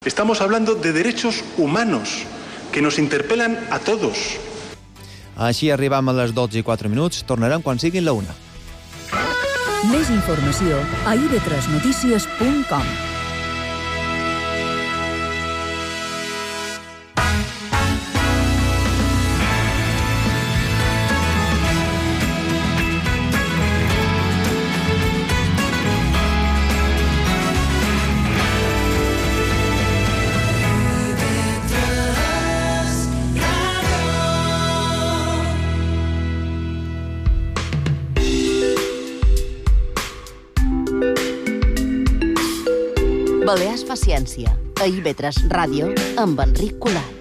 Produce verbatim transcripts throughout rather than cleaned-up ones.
Estamos hablando de derechos humanos que nos interpelan a todos. Així arribam a les dotze i quatre minuts. Tornarem quan siguin la una. Més informació a i ve tres notícies punt com. Balears fa ciència, a i ve tres Ràdio, amb Enric Colat.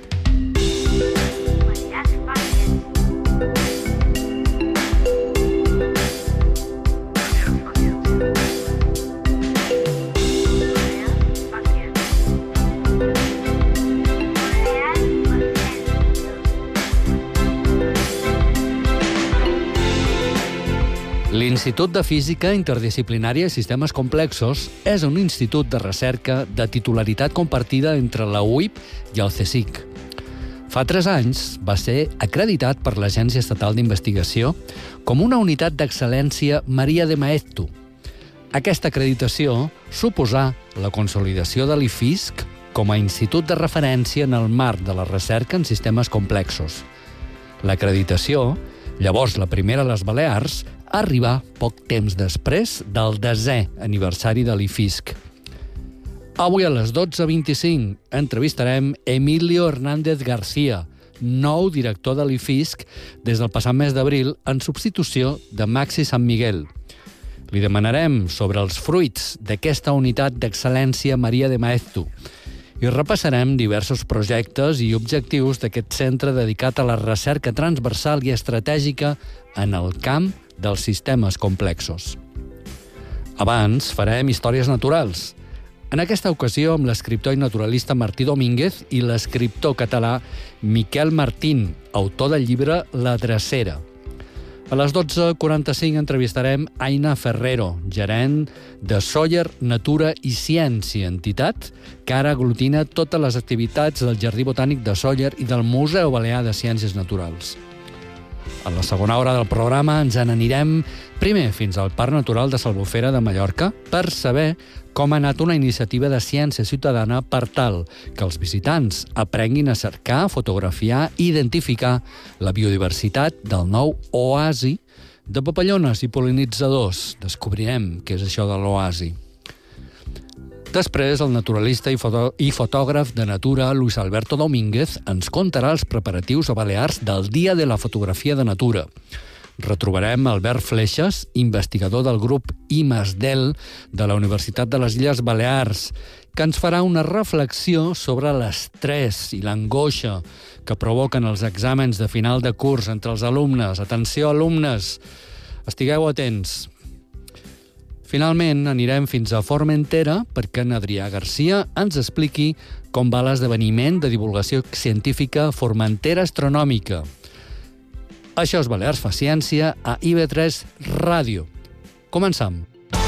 L'Institut de Física Interdisciplinària i Sistemes Complexos és un institut de recerca de titularitat compartida entre la U I P i el CSIC. Fa tres anys va ser acreditat per l'Agència Estatal d'Investigació com una unitat d'excel·lència Maria de Maeztu. Aquesta acreditació suposà la consolidació de l'I F I S C com a institut de referència en el marc de la recerca en sistemes complexos. L'acreditació, llavors la primera a les Balears, arribar poc temps després del desè aniversari de l'I F I S C. Avui a les dotze vint-i-cinc entrevistarem Emilio Hernández García, nou director de l'I F I S C des del passat mes d'abril en substitució de Maxi San Miguel. Li demanarem sobre els fruits d'aquesta unitat d'excel·lència Maria de Maeztu i repassarem diversos projectes i objectius d'aquest centre dedicat a la recerca transversal i estratègica en el camp dels sistemes complexos. Abans farem històries naturals. En aquesta ocasió amb l'escriptor i naturalista Martí Domínguez i l'escriptor català Miquel Martín, autor del llibre La Drecera. A les dotze quaranta-cinc entrevistarem Aina Ferrero, gerent de Sóller Natura i Ciència, entitat que ara aglutina totes les activitats del Jardí Botànic de Sóller i del Museu Balear de Ciències Naturals. A la segona hora del programa ens n'anirem primer fins al Parc Natural de s'Albufera de Mallorca per saber com ha anat una iniciativa de ciència ciutadana per tal que els visitants aprenguin a cercar, fotografiar i identificar la biodiversitat del nou oasi de papallones i pol·linitzadors. Descobrirem què és això de l'oasi. Després, el naturalista i, foto i fotògraf de natura Luis Alberto Domínguez ens contarà els preparatius a Balears del Dia de la Fotografia de Natura. Retrobarem Albert Fleixas, investigador del grup I més del de la Universitat de les Illes Balears, que ens farà una reflexió sobre l'estrès i l'angoixa que provoquen els exàmens de final de curs entre els alumnes. Atenció, alumnes! Estigueu atents! Finalment, anirem fins a Formentera perquè en Adrià Garcia ens expliqui com va l'esdeveniment de divulgació científica Formentera Astronòmica. Això és Balears fa ciència a i ve tres Ràdio. Comencem.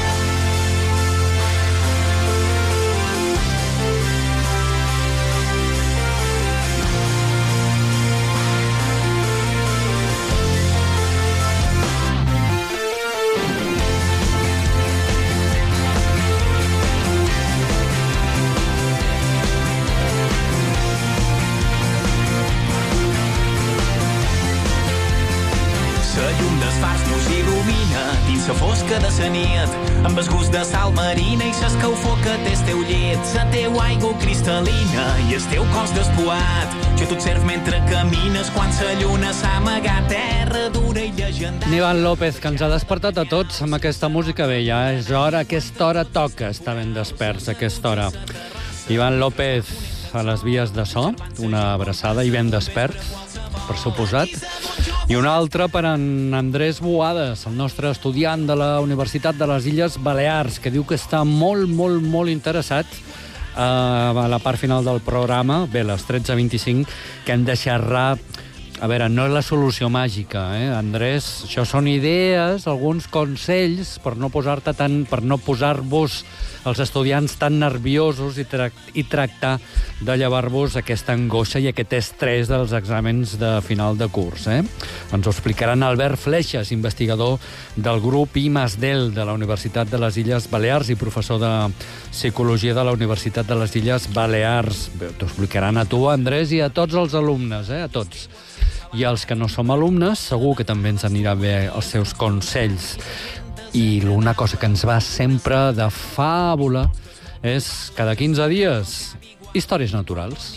La fosca de la nit, amb el gust de sal marina i l'escaufó que té el teu llet, la teua aigua cristal·lina i el teu cos despoat. Jo t'observ mentre camines quan la lluna s'ha amagat, terra dura i llegendària. Iván López, que ens ha despertat a tots amb aquesta música vella. És hora, aquesta hora toca estar ben desperts, aquesta hora. Iván López a les vies de so, una abraçada i ben despert, per suposat. I una altra per en Andrés Boades, el nostre estudiant de la Universitat de les Illes Balears, que diu que està molt, molt, molt interessat uh, a la part final del programa, bé, les tretze vint-i-cinc, que hem de xerrar A veure, no és la solució màgica, eh, Andrés? Això són idees, alguns consells per no posar-te tan, per no posar-vos els estudiants tan nerviosos i, tra i tractar de llevar-vos aquesta angoixa i aquest estrès dels exàmens de final de curs. Eh? Ens ho explicaran Albert Fleixas, investigador del grup I més del de la Universitat de les Illes Balears i professor de Psicologia de la Universitat de les Illes Balears. T'ho explicaran a tu, Andrés, i a tots els alumnes, eh? a tots. I els que no som alumnes, segur que també ens anirà bé els seus consells. I una cosa que ens va sempre de fàbula és, cada quinze dies, històries naturals.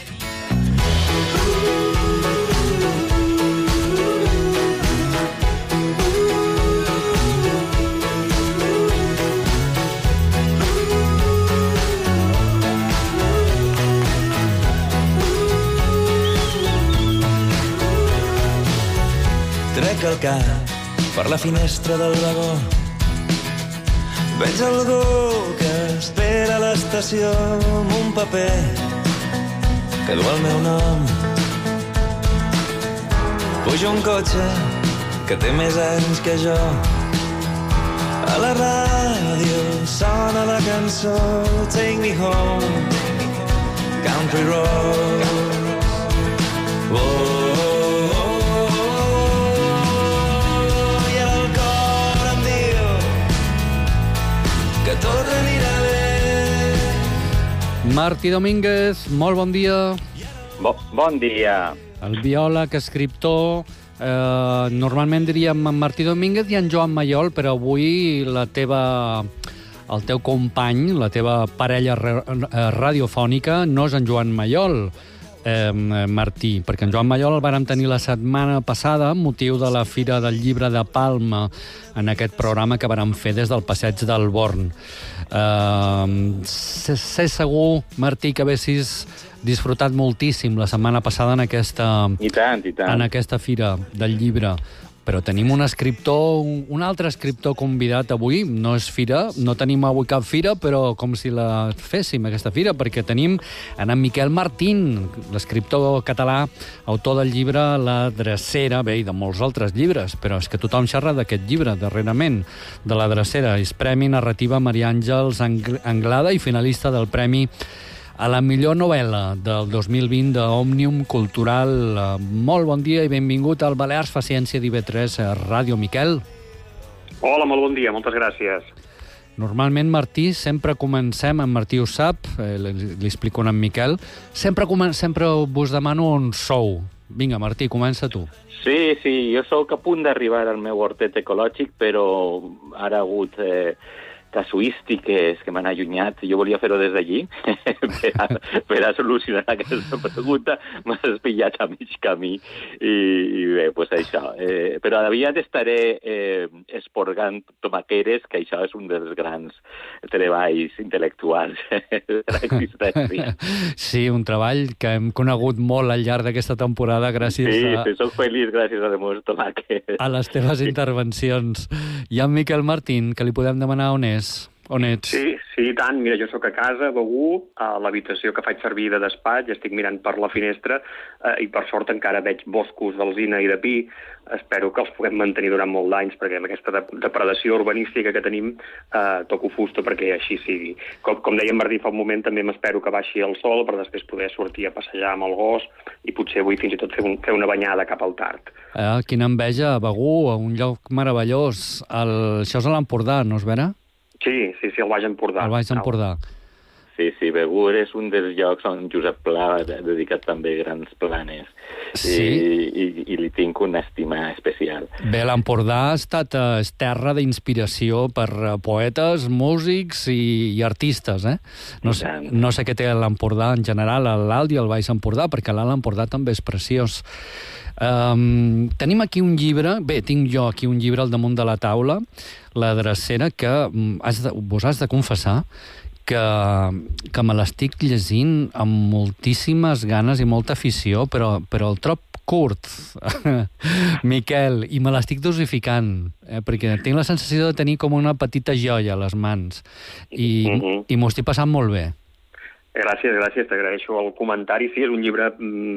Trec el cap per la finestra del vagó. Veig algú que espera a l'estació amb un paper que du el meu nom. Pujo un cotxe que té més anys que jo. A la ràdio sona la cançó Take Me Home, Country Roads. Oh, tot anirà bé. Martí Domínguez, molt bon dia. Bo, bon dia. El biòleg, escriptor, eh, normalment diríem en Martí Domínguez i en Joan Mayol, però avui la teva, el teu company, la teva parella radiofònica no és en Joan Mayol, eh, Martí, perquè en Joan Mayol el vàrem tenir la setmana passada amb motiu de la Fira del Llibre de Palma en aquest programa que vàrem fer des del Passeig del Born. Eh, sé, sé segur, Martí, que haguessis disfrutat moltíssim la setmana passada en aquesta, I tant, i tant. en aquesta Fira del Llibre. Però tenim un escriptor, un altre escriptor convidat avui. No és fira, no tenim avui cap fira, però com si la féssim, aquesta fira, perquè tenim en Miquel Martín, l'escriptor català, autor del llibre La Drecera, bé, i de molts altres llibres, però és que tothom xerra d'aquest llibre, darrerament, de La Drecera. És Premi Narrativa Maria Àngels Anglada i finalista del Premi a la millor novel·la del dos mil vint d'Òmnium Cultural. Molt bon dia i benvingut al Balears fa Ciència d'I B tres Ràdio, Miquel. Hola, molt bon dia, moltes gràcies. Normalment, Martí, sempre comencem, en Martí ho sap, eh, li, li explico a en Miquel, sempre, sempre vos demano on sou. Vinga, Martí, comença tu. Sí, sí, jo sóc a punt d'arribar al meu hortet ecològic, però ara ha hagut eh, casuístiques que m'han allunyat. Jo volia fer-ho des d'allí per, a, per a solucionar aquesta pregunta. M'has pillat a mig camí i, i bé, doncs això. Eh, però aviat estaré eh, esporgant tomaqueres, que això és un dels grans treballs intel·lectuals de l'existència. Sí, un treball que hem conegut molt al llarg d'aquesta temporada gràcies sí, a... Sí, soc feliç gràcies a les meves tomàquetes. A les teves intervencions. I en Miquel Martín, que li podem demanar on és? On ets? Sí, sí, i tant. Mira, jo sóc a casa, a Begur, a l'habitació que faig servir de despatx, estic mirant per la finestra eh, i per sort encara veig boscos d'alzina i de pi. Espero que els puguem mantenir durant molt d'anys, perquè amb aquesta depredació urbanística que tenim eh, toco fusta perquè així sigui. Com, com deia en Martí fa un moment, també m'espero que baixi el sol per després poder sortir a passejar amb el gos i potser avui fins i tot fer, un, fer una banyada cap al Tard. Eh, quina enveja, Begur, un lloc meravellós. El... Això és a l'Empordà, no és vera? Sí, sí, sí, el Baix Empordà. El Baix Empordà. Sí, sí, Begur és un dels llocs on Josep Pla ha dedicat també grans planes. Sí. I, i, i li tinc una estima especial. Bé, l'Empordà ha estat eh, terra d'inspiració per eh, poetes, músics i, i artistes, eh? No sé, no sé què té l'Empordà en general, l'Alt i el Baix Empordà, perquè l'Alt Empordà també és preciós. Um, tenim aquí un llibre, bé, tinc jo aquí un llibre al damunt de la taula, La Drecera, que has de, vos has de confessar que, que me l'estic llegint amb moltíssimes ganes i molta afició, però, però el trob curt, Miquel, i me l'estic dosificant, eh, perquè tinc la sensació de tenir com una petita joia a les mans, i, uh-huh. i m'ho estic passant molt bé. Gràcies, gràcies, t'agraeixo el comentari. Sí, és un llibre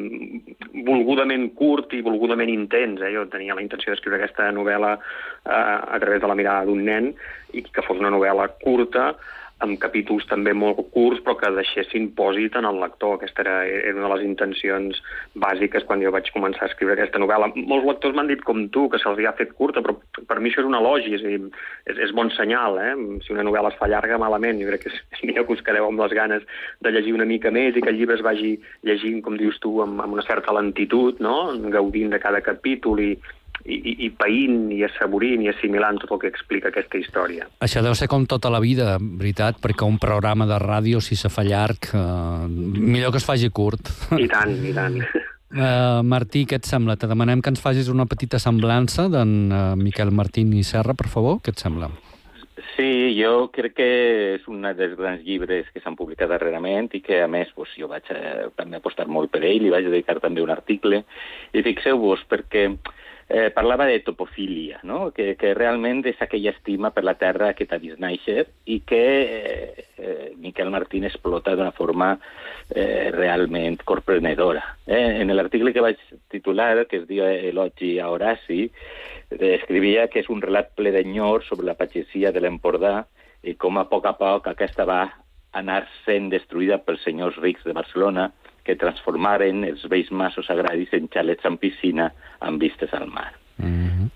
mm, volgudament curt i volgudament intens. Eh? Jo tenia la intenció d'escriure aquesta novel·la eh, a través de la mirada d'un nen i que fos una novel·la curta, amb capítols també molt curts, però que deixessin pòsit en el lector. Aquesta era, era una de les intencions bàsiques quan jo vaig començar a escriure aquesta novel·la. Molts lectors m'han dit com tu, que se'ls ha fet curta, però per mi això és un elogi, és, és, és bon senyal. Eh? Si una novel·la es fa llarga, malament. Jo crec que és millor que us quedeu amb les ganes de llegir una mica més i que el llibre es vagi llegint, com dius tu, amb, amb una certa lentitud, no? Gaudint de cada capítol i I, i, i païnt i assaborint i assimilant tot el que explica aquesta història. Això deu ser com tota la vida, veritat, perquè un programa de ràdio, si se fa llarg, eh, millor que es faci curt. I tant, i tant. Uh, Martí, què et sembla? Te demanem que ens facis una petita semblança d'en uh, Miquel Martín i Serra, per favor. Què et sembla? Sí, jo crec que és un dels grans llibres que s'han publicat darrerament i que, a més, doncs, jo vaig eh, també apostar molt per ell i vaig dedicar també un article. I fixeu-vos, perquè Eh, parlava de topofília, no? que, que realment és aquella estima per la terra que t'ha vist néixer i que eh, eh, Miquel Martín explota d'una forma eh, realment corprenedora. Eh, en l'article que vaig titular, que es diu Elogi a Horaci, eh, escrivia que és un relat ple d'enyor sobre la pagesia de l'Empordà i com a poc a poc aquesta va anar sent destruïda pels senyors rics de Barcelona, que transformaren els vells masos agraris en xalets amb piscina amb vistes al mar. Mm-hmm.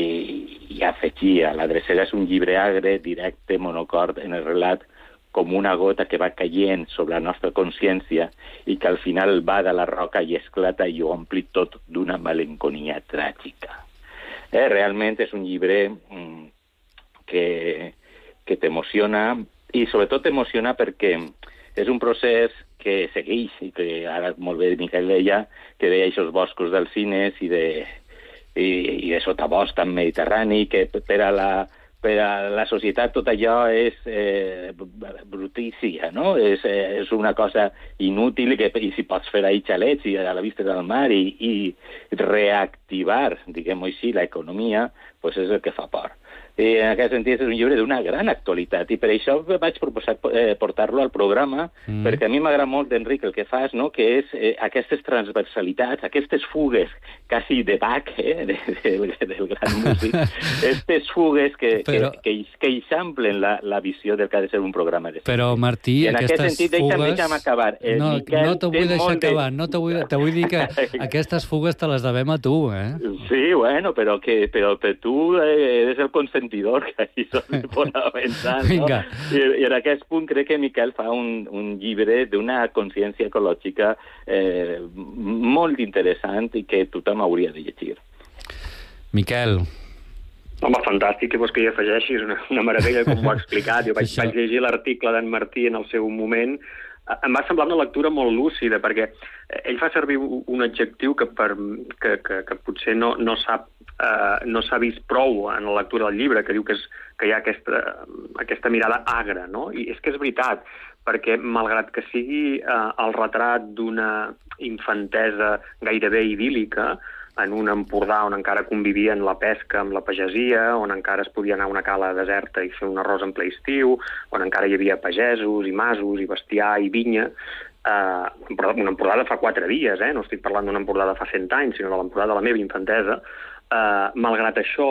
I, i afegia, la drecera és un llibre agre, directe, monocord en el relat, com una gota que va caient sobre la nostra consciència i que al final va de la roca i esclata i ho ompli tot d'una melanconia tràgica. Eh, realment és un llibre mm, que, que t'emociona i sobretot t'emociona perquè és un procés que segueix, i que ara molt bé Miquel deia, que deia aquests boscos dels cines i de, i, i de sotabosc tan mediterrani, que per a la, per a la societat tot allò és eh, brutícia, no? És, eh, és una cosa inútil que, i si pots fer ahí xalets i a la vista del mar i, i reactivar, diguem-ho així, l'economia, pues és el que fa por. I en aquest sentit és un llibre d'una gran actualitat i per això vaig proposar eh, portar-lo al programa, mm. perquè a mi m'agrada molt, Enric, el que fas, no? que és eh, aquestes transversalitats, aquestes fugues quasi de Bach, eh? de, de, de, del gran músic, aquestes fugues que, Però... que, que, que eixamplen la, la visió del que ha de ser un programa de cine. Però, Martí, I en aquestes aquest sentit, fugues... deixa'm, deixa'm acabar. Eh, no, Miquel, no te vull deixar de... acabar, no te vull, te vull dir que aquestes fugues te les devem a tu, eh? Sí, bueno, però que però, però tu eh, eres el consentidor que ahí són fonamentals, no? I, I en aquest punt crec que Miquel fa un, un llibre d'una consciència ecològica eh, molt interessant i que tothom hauria de llegir. Miquel. Home, fantàstic, que vols que hi afegeixis, una, una meravella, com ho ha explicat. Jo vaig, vaig llegir l'article d'en Martí en el seu moment. Em va semblar una lectura molt lúcida, perquè ell fa servir un adjectiu que, per, que, que, que potser no, no sap Uh, no s'ha vist prou en la lectura del llibre, que diu que, és, que hi ha aquesta, aquesta mirada agra, no? I és que és veritat, perquè malgrat que sigui uh, el retrat d'una infantesa gairebé idíl·lica, en un Empordà on encara convivien la pesca amb la pagesia, on encara es podia anar a una cala deserta i fer un arròs en ple estiu, on encara hi havia pagesos i masos i bestiar i vinya, uh, una Empordà de fa quatre dies, eh? No estic parlant d'una Empordà de fa cent anys, sinó de l'Empordà de la meva infantesa. Uh, malgrat això,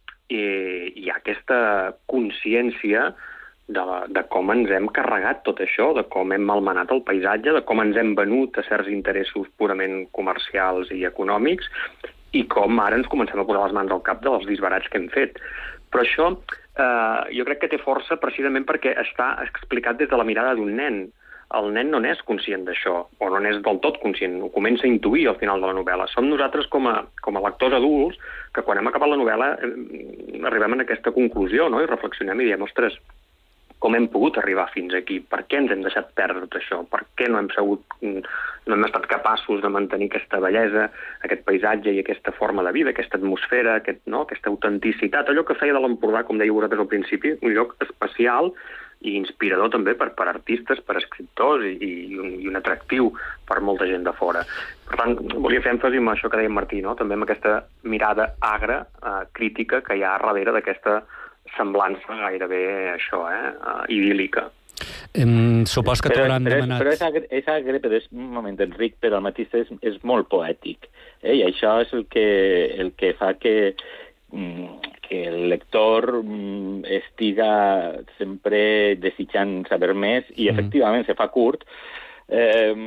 eh, hi ha aquesta consciència de, la, de com ens hem carregat tot això, de com hem malmenat el paisatge, de com ens hem venut a certs interessos purament comercials i econòmics i com ara ens comencem a posar les mans al cap dels disbarats que hem fet. Però això eh, jo crec que té força precisament perquè està explicat des de la mirada d'un nen. El nen no n'és conscient d'això, o no n'és del tot conscient, ho comença a intuir al final de la novel·la. Som nosaltres com a, com a lectors adults que quan hem acabat la novel·la eh, arribem a aquesta conclusió, no? I reflexionem i diem, ostres, com hem pogut arribar fins aquí? Per què ens hem deixat perdre tot això? Per què no hem sabut, no hem estat capaços de mantenir aquesta bellesa, aquest paisatge i aquesta forma de vida, aquesta atmosfera, aquest, no? aquesta autenticitat, allò que feia de l'Empordà, com dèieu vosaltres al principi, un lloc especial i inspirador també per, per artistes, per escriptors i, i, un, i un atractiu per molta gent de fora. Per tant, volia fer èmfasi en això que deia Martí, no? També amb aquesta mirada agra, eh, crítica, que hi ha darrere d'aquesta semblança gairebé això, eh, uh, idíl·lica. Um, supos que t'hauran demanat... Però és, és agre, però és un moment, Enric, però al mateix és, és molt poètic. Eh? I això és el que, el que fa que, que el lector estiga sempre desitjant saber més i, efectivament, se fa curt. Eh,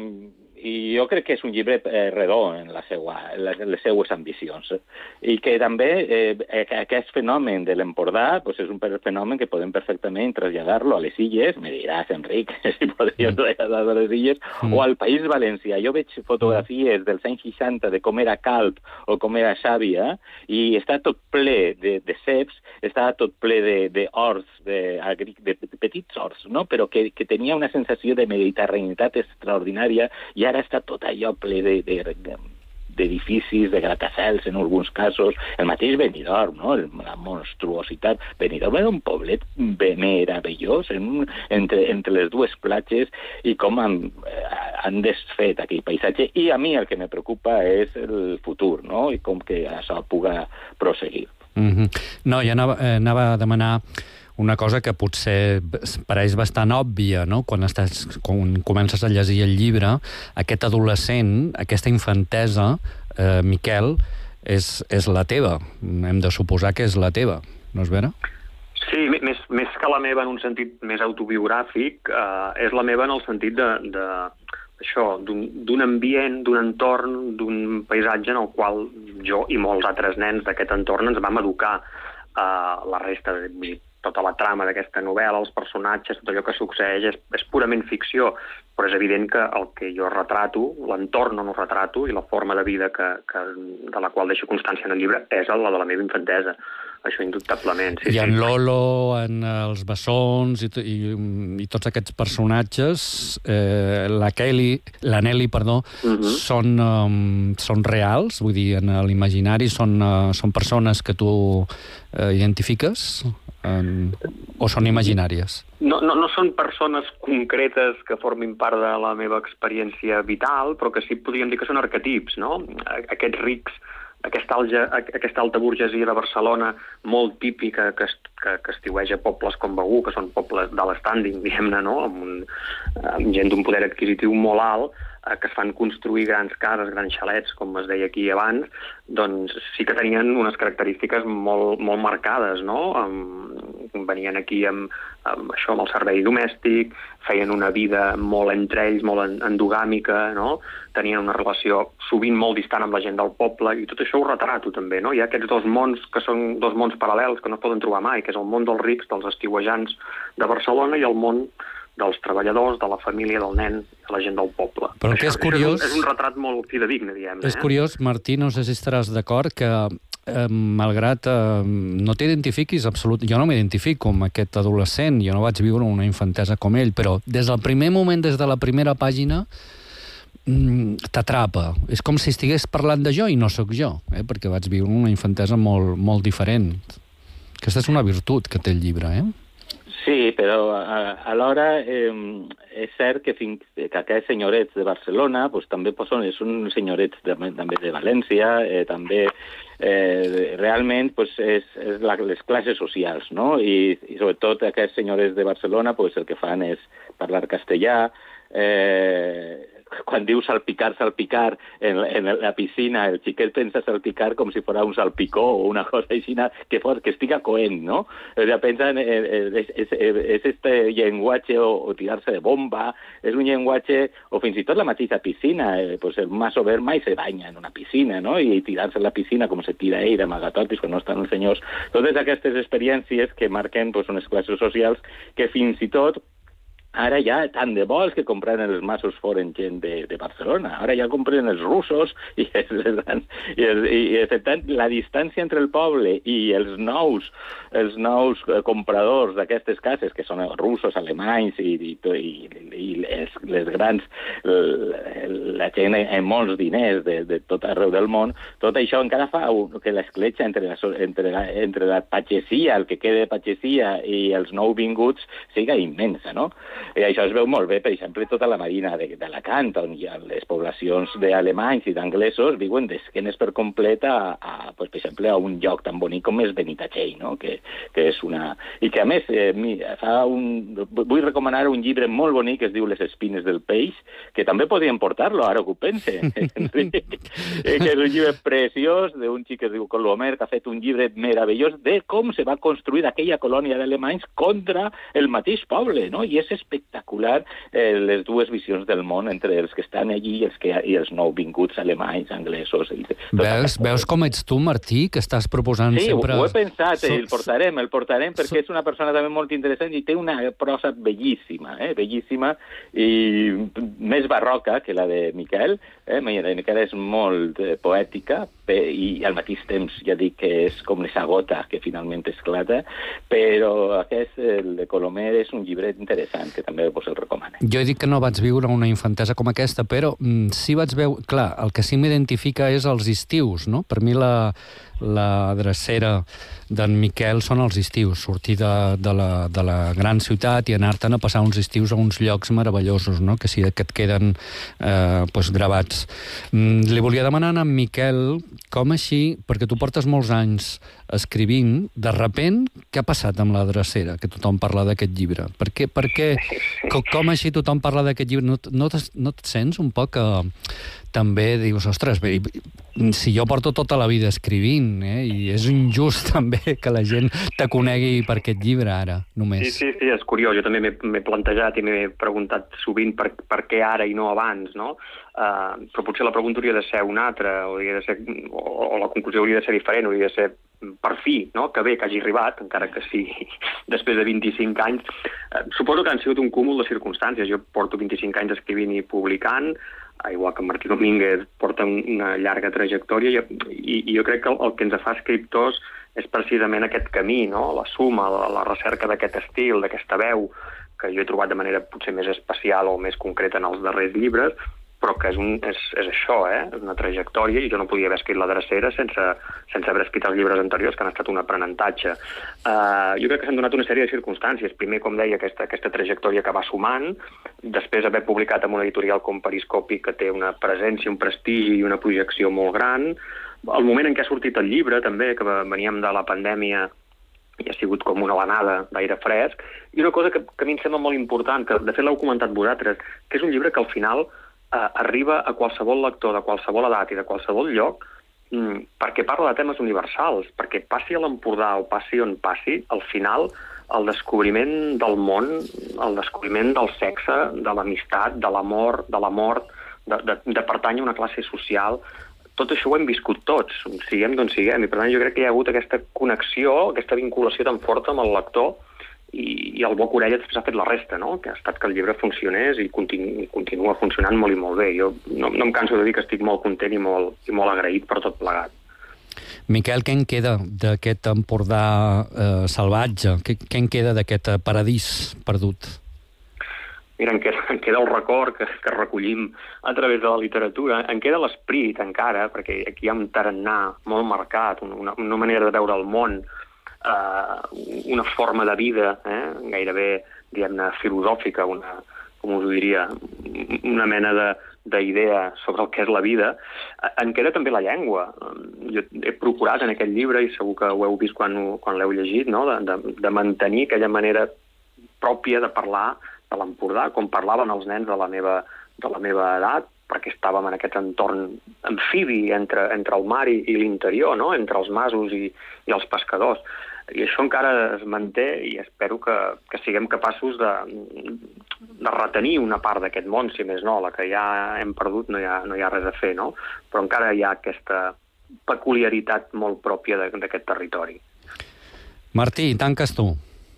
I jo crec que és un llibre eh, redó en la seua, les, les seues ambicions. I que també eh, aquest fenomen de l'Empordà pues, és un fenomen que podem perfectament traslladar-lo a les Illes, me diràs, Enric, si podríem traslladar-lo a les Illes, mm. o al País Valencià. Jo veig fotografies dels anys seixanta de com era Calp o com era Xàbia, i està tot ple de, de ceps, està tot ple d'horts, de, de, de, de petits horts, no? Però que, que tenia una sensació de mediterraneïtat extraordinària, i ara està tot allò ple de, de, d'edificis, de gratacels en alguns casos, el mateix Benidorm, no? La monstruositat. Benidorm era un poblet meravellós en, entre, entre les dues platges, i com han, han desfet aquell paisatge. I a mi el que me preocupa és el futur, no? I com que això puga proseguir. Mm-hmm. No, jo anava, eh, anava a demanar una cosa que potser pareix bastant òbvia, no? Quan, estàs, quan comences a llegir el llibre, aquest adolescent, aquesta infantesa, eh, Miquel, és, és la teva. Hem de suposar que és la teva, no és vera? Sí, més, més que la meva en un sentit més autobiogràfic, eh, és la meva en el sentit de, de això, d'un ambient, d'un entorn, d'un paisatge en el qual jo i molts altres nens d'aquest entorn ens vam educar. Uh, la resta, de, tota la trama d'aquesta novel·la, els personatges, tot allò que succeeix, és, és purament ficció, però és evident que el que jo retrato, l'entorn on ho retrato i la forma de vida que, que, de la qual deixo constància en el llibre és la de la meva infantesa. Això indubtablement. Sí, I en sí. Lolo, en els bessons i, i, i tots aquests personatges, eh, la Kelly, la Nelly, perdó, uh-huh. són, um, són reals? Vull dir, en l'imaginari són, uh, són persones que tu uh, identifiques? Um, o són imaginàries? No, no, no són persones concretes que formin part de la meva experiència vital, però que sí podríem dir que són arquetips, no? Aquests rics, aquesta, alja, aquesta alta burgesia de Barcelona molt típica que, que, que estiueja pobles com Begur, que són pobles de l'estanding, diguem-ne, no? amb, un, amb gent d'un poder adquisitiu molt alt, eh, que es fan construir grans cases, grans xalets, com es deia aquí abans, doncs sí que tenien unes característiques molt, molt marcades, no? Um, venien aquí amb, amb això, amb el servei domèstic, feien una vida molt entre ells, molt endogàmica, no? Tenien una relació sovint molt distant amb la gent del poble, i tot això ho retrato també, no? Hi ha aquests dos mons que són dos mons paral·lels que no es poden trobar mai, que és el món dels rics, dels estiuejants de Barcelona, i el món dels treballadors, de la família, del nen, de la gent del poble. Però el que és curiós... És un, és un retrat molt fidedigne, diguem-ne. És eh? curiós, Martí, no sé si estaràs d'acord, que eh, malgrat eh, no t'identifiquis absolut... Jo no m'identifico amb aquest adolescent, jo no vaig viure una infantesa com ell, però des del primer moment, des de la primera pàgina, t'atrapa. És com si estigués parlant de jo i no sóc jo, eh? Perquè vaig viure una infantesa molt, molt diferent. Aquesta és una virtut que té el llibre, eh? Sí, però alhora eh, és cert que, fins, que aquests senyorets de Barcelona pues, també pues, són, són senyorets de, també de València, eh, també eh, realment pues, és, és la, les classes socials, no? I, i sobretot aquests senyores de Barcelona pues, el que fan és parlar castellà, eh, quan diu salpicar, salpicar en, en la piscina, el xiquet pensa salpicar com si fos un salpicó o una cosa així, que, fos, que estiga coent, no? O sigui, pensa en, en, és, és, és este llenguatge o, o tirar-se de bomba, és un llenguatge, o fins i tot la mateixa piscina, eh, pues el más obert mai se banya en una piscina, no? I tirar-se a la piscina com se tira ell d'amagatotis quan no estan els senyors. Totes aquestes experiències que marquen pues, unes classes socials que fins i tot ara ja tant de vols que compren els masos foren gent de, de Barcelona. Ara ja compren els russos i, els, i, els, i, i per tant, la distància entre el poble i els nous, els nous compradors d'aquestes cases, que són els russos, alemanys i, i, i, i les, les grans, la gent amb molts diners de, de tot arreu del món, tot això encara fa que l'escletxa entre la, entre, la, entre la pagesia, el que queda de pagesia i els nouvinguts, siga immensa, no? I això es veu molt bé, per exemple, tota la marina d'Alacant, on hi ha les poblacions d'alemanys i d'anglesos viuen d'esquenes per complet a, a pues, per exemple, a un lloc tan bonic com és Benitatxell, no? que, que és una... I que, a més, eh, fa un... vull recomanar un llibre molt bonic que es diu Les espines del peix, que també podríem portar-lo, ara que ho pense. Que és un llibre preciós d'un xic que es diu Colomer, que ha fet un llibre meravellós de com se va construir aquella colònia d'alemanys contra el mateix poble, no? I és espectacular eh, les dues visions del món entre els que estan allí i els, que, i els nouvinguts alemanys, anglesos... I veus, veus com ets tu, Martí, que estàs proposant sí, sempre... Sí, ho he pensat, so... el portarem, el portarem, perquè so... és una persona també molt interessant i té una prosa bellíssima, eh? bellíssima, i més barroca que la de Miquel. Eh? La de Miquel és molt eh, poètica, i al mateix temps ja dic que és com esa gota que finalment esclata, però aquest, el de Colomer, és un llibret interessant que també vos el recomano. Jo he dit que no vaig viure una infantesa com aquesta, però mm, sí vaig veure... Clar, el que sí m'identifica és els estius, no? Per mi la, la drecera d'en Miquel són els estius, sortir de, de, la, de la gran ciutat i anar-te'n a passar uns estius a uns llocs meravellosos, no? Que sí que et queden eh, pues, gravats. Mm, li volia demanar a en Miquel com així, perquè tu portes molts anys escrivint, de repent, què ha passat amb la drecera, que tothom parla d'aquest llibre? Per què, per què, com, com així tothom parla d'aquest llibre? No, no, no et sents un poc que també dius, ostres, bé, si jo porto tota la vida escrivint, eh, i és injust també que la gent te conegui per aquest llibre ara, només. Sí, sí, sí, és curiós. Jo també m'he plantejat i m'he preguntat sovint per, per què ara i no abans, no? Uh, però potser la pregunta hauria de ser una altra, o, hauria de ser, o, o la conclusió hauria de ser diferent, hauria de ser per fi, no? Que bé que hagi arribat, encara que sí, després de vint-i-cinc anys. Uh, suposo que han sigut un cúmul de circumstàncies. Jo porto vint-i-cinc anys escrivint i publicant, igual que Martí Domínguez porta una llarga trajectòria, i, i jo crec que el, el que ens fa escriptors és precisament aquest camí, no? La suma, la, la recerca d'aquest estil, d'aquesta veu, que jo he trobat de manera potser més especial o més concreta en els darrers llibres, però que és, un, és, és això, eh? És una trajectòria, i jo no podia haver escrit La drecera sense, sense haver escrit els llibres anteriors, que han estat un aprenentatge. Uh, jo crec que s'han donat una sèrie de circumstàncies. Primer, com deia, aquesta, aquesta trajectòria que va sumant, després haver publicat amb una editorial com Periscopi, que té una presència, un prestigi i una projecció molt gran. El moment en què ha sortit el llibre, també, que veníem de la pandèmia, i ha sigut com una alenada d'aire fresc. I una cosa que, que a mi em sembla molt important, que de fet l'heu comentat vosaltres, que és un llibre que al final Uh, arriba a qualsevol lector de qualsevol edat i de qualsevol lloc, mm, perquè parla de temes universals, perquè passi a l'Empordà o passi on passi, al final el descobriment del món, el descobriment del sexe, de l'amistat, de l'amor, de la mort, de, de, de pertànyer a una classe social, tot això ho hem viscut tots, siguem d'on siguem, i per tant jo crec que hi ha hagut aquesta connexió, aquesta vinculació tan forta amb el lector, i, i el boc orella després ha fet la resta, no? Que ha estat que el llibre funcionés i continu, continua funcionant molt i molt bé. Jo no, no em canso de dir que estic molt content i molt, i molt agraït per tot plegat. Miquel, què en queda d'aquest Empordà eh, salvatge? Què, què en queda d'aquest paradís perdut? Mira, en queda, en queda el record que, que recollim a través de la literatura, en queda l'esprit encara, perquè aquí hi ha un tarannà molt marcat, una, una manera de veure el món, Uh, una forma de vida, eh? Gairebé, diguem-ne, filosòfica, una, com us ho diria, una mena de, d'idea sobre el que és la vida. Uh, en queda també la llengua. Uh, jo he procurat en aquest llibre, i segur que ho heu vist quan, quan l'heu llegit, no? de, de, de mantenir aquella manera pròpia de parlar de l'Empordà, com parlaven els nens de la meva, de la meva edat, perquè estàvem en aquest entorn amfibi entre, entre el mar i, i l'interior, no? Entre els masos i, i els pescadors. I això encara es manté, i espero que, que siguem capaços de, de retenir una part d'aquest món, si més no. La que ja hem perdut no hi ha, no hi ha res a fer, no? Però encara hi ha aquesta peculiaritat molt pròpia d'aquest territori. Martí, tanques tu.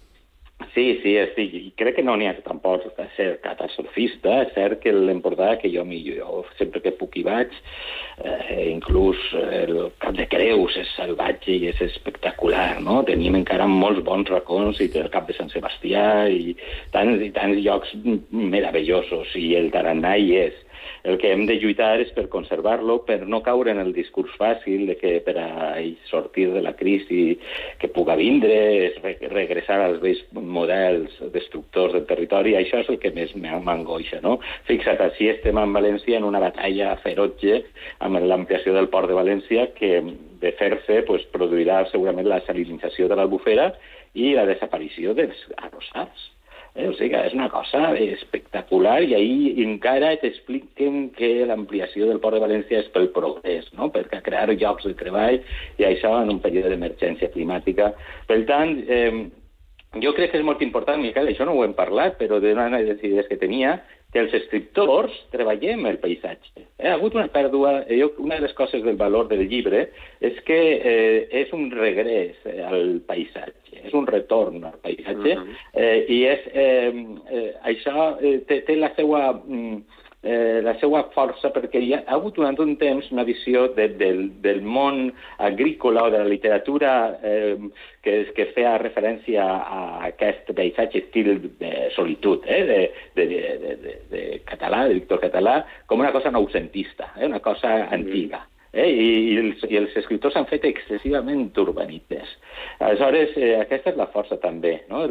Sí, sí, estic. I crec que no n'hi ha tampoc de ser catastrofista. És cert que l'Empordà, que jo, jo sempre que puc hi vaig, eh, inclús el Cap de Creus és salvatge i és espectacular, no? Tenim encara molts bons racons, i el Cap de Sant Sebastià, i tants i tants llocs meravellosos, i el tarannà hi és. El que hem de lluitar és per conservar-lo, per no caure en el discurs fàcil de que per a sortir de la crisi que puga vindre és regressar als vells models destructors del territori. Això és el que més m'angoixa, no? Fixa't, així estem en València en una batalla ferotge amb l'ampliació del port de València que, de fer-se, pues, produirà segurament la salinització de l'Albufera i la desaparició dels arrossars. Eh, o sigui, és una cosa espectacular i ahir encara t'expliquen que l'ampliació del port de València és pel progrés, no? Per crear llocs de treball i això en un període d'emergència climàtica. Per tant, eh, jo crec que és molt important, Miquel, això no ho hem parlat, però de una de les idees que tenia, que els escriptors treballem el paisatge. Eh, ha hagut una pèrdua, jo, una de les coses del valor del llibre és que eh, és un regrés al paisatge, és un retorn al paisatge, uh-huh. eh, i és, eh, eh, això eh, té, té la seva... Mm, Eh, la seva força, perquè hi ha, ha hagut durant un temps una visió de, del, del món agrícola o de la literatura eh, que, que feia referència a aquest paisatge estil de solitud, eh, de, de, de, de, de català, de Víctor Català, com una cosa noucentista, eh, una cosa antiga. Eh, i, i, els, I els escriptors s'han fet excessivament urbanites. Aleshores, eh, aquesta és la força també, no?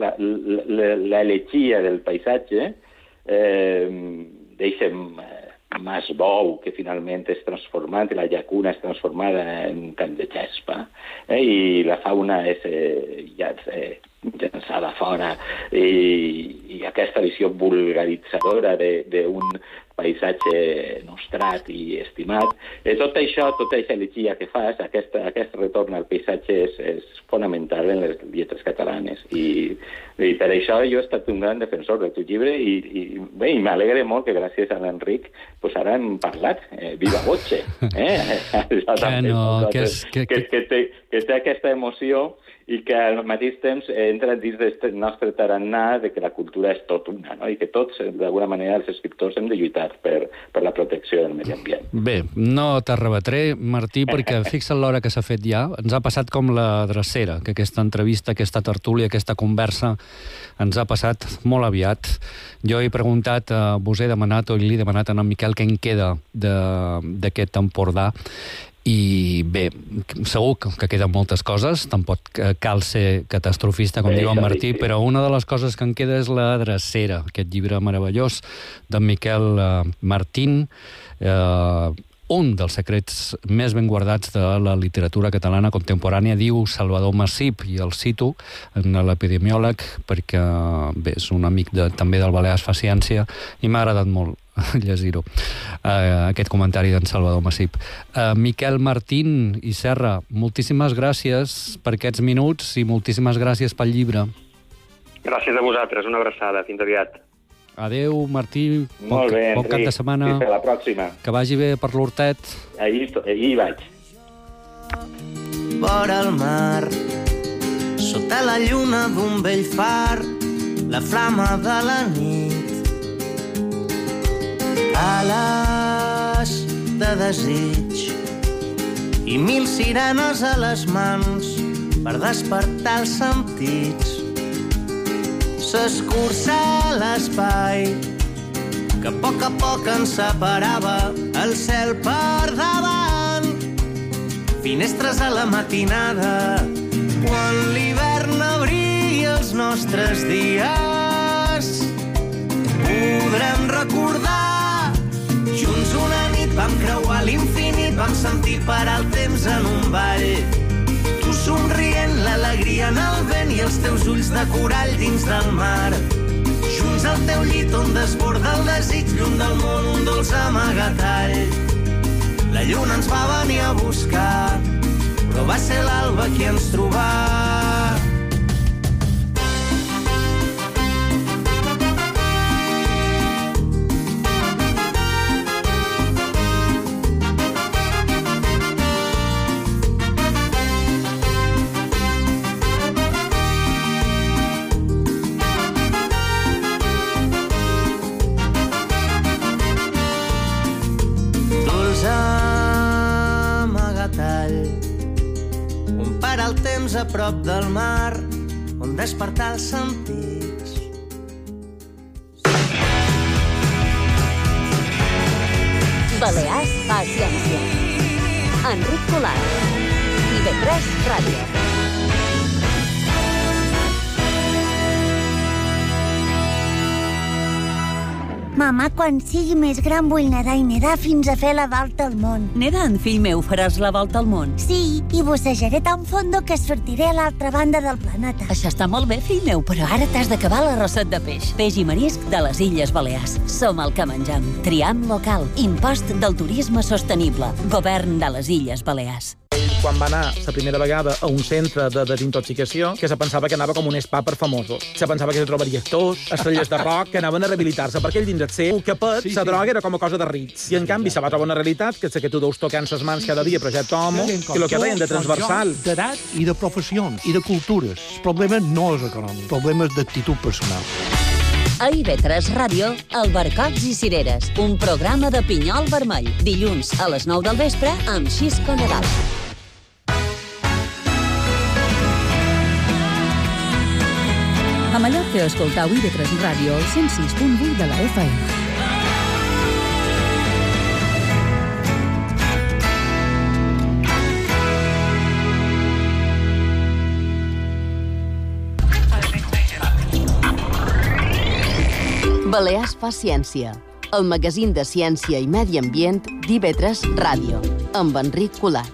L'elegia del paisatge eh, deixem Mas Bou, que finalment és transformat, i la llacuna és transformada en un camp de gespa, eh, i la fauna és eh, ja, eh, llançada fora, i, i aquesta visió vulgaritzadora d'un paisatge nostrat i estimat. Eh, tot això, tota aquesta elegia que fas, aquest, aquest retorn al paisatge és, és fonamental en les lletres catalanes. I, i per això jo he estat un gran defensor del teu llibre i, i, bé, i m'alegre molt que gràcies a l'Enric pues ara hem parlat, eh, viva voce. Eh? que no, que, és, que, que, que, té, que té aquesta emoció i que al mateix temps entra dins del nostre tarannà de que la cultura és tot una, no? I que tots, d'alguna manera, els escriptors hem de lluitar per, per la protecció del medi ambient. Bé, no t'arrebatré, Martí, perquè fixa't l'hora que s'ha fet ja. Ens ha passat com la drecera, que aquesta entrevista, aquesta tertúlia, aquesta conversa ens ha passat molt aviat. Jo he preguntat, eh, vos he demanat, o li he demanat a en Miquel què en queda d'aquest Empordà. I bé, segur que queden moltes coses, tampoc cal ser catastrofista, com bé, diu en Martí, però una de les coses que en queda és La drecera, aquest llibre meravellós d'en Miquel eh, Martín, eh, un dels secrets més ben guardats de la literatura catalana contemporània, diu Salvador Masip, i el cito, en l'epidemiòleg, perquè bé, és un amic de, també del Balears fa ciència, i m'ha agradat molt llegir-ho, uh, aquest comentari d'en Salvador Masip. Uh, Miquel Martín i Serra, moltíssimes gràcies per aquests minuts i moltíssimes gràcies pel llibre. Gràcies a vosaltres, una abraçada, fins aviat. Adéu, Martí, Molt bé, bon cap de setmana. Fins a la pròxima. Que vagi bé per l'Hortet. Ahir, ahir vaig. Vora el mar, sota la lluna d'un vell far, la flama de la nit, ales de desig i mil sirenes a les mans per despertar els sentits. S'escurça l'espai que a poc a poc ens separava, el cel per davant, finestres a la matinada, quan l'hivern obria els nostres dies. Podrem recordar junts una nit, vam creuar l'infinit, vam sentir parar el temps en un ball. Tu somrient, l'alegria en el vent i els teus ulls de corall dins del mar. Junts al teu llit on desborda el desig, lluny del món un dolç amagatall. La lluna ens va venir a buscar, però va ser l'alba qui ens trobà. A prop del mar, on despertar els sentits. Balears fa ciència. Enric Colat. I ve tres Ràdio. Mama, quan sigui més gran vull nedar i nedar fins a fer la volta al món. Nedant, fill meu, faràs la volta al món. Sí, i bussejaré tan fondo que sortiré a l'altra banda del planeta. Això està molt bé, fill meu, però ara t'has d'acabar l'arrosset de peix. Peix i marisc de les Illes Balears. Som el que menjam. Triam local. Impost del turisme sostenible. Govern de les Illes Balears. Quan va anar la primera vegada a un centre de desintoxicació, que se pensava que anava com un spa per famosos. Se pensava que se trobaria actors, estrelles de rock, que anaven a rehabilitar-se, perquè ell dins el seu capet, sí, la droga sí. era com a cosa de rics. I en canvi se va trobar una realitat, que és que tu deus tocant ses mans cada dia, projecte homo, i el que deien de transversal. D'edat i de professions i de cultures. El problema no és econòmic, el problema és d'actitud personal. A I V tres Ràdio, Albercocs i Cireres, un programa de Pinyol Vermell. Dilluns a les nou del vespre amb Xisco Nadal. A Mallorca escoltau I V tres Ràdio al cent sis punt vuit de la F M. Balears fa ciència, el magazín de ciència i medi ambient d'I V tres Ràdio, amb Enric Colat.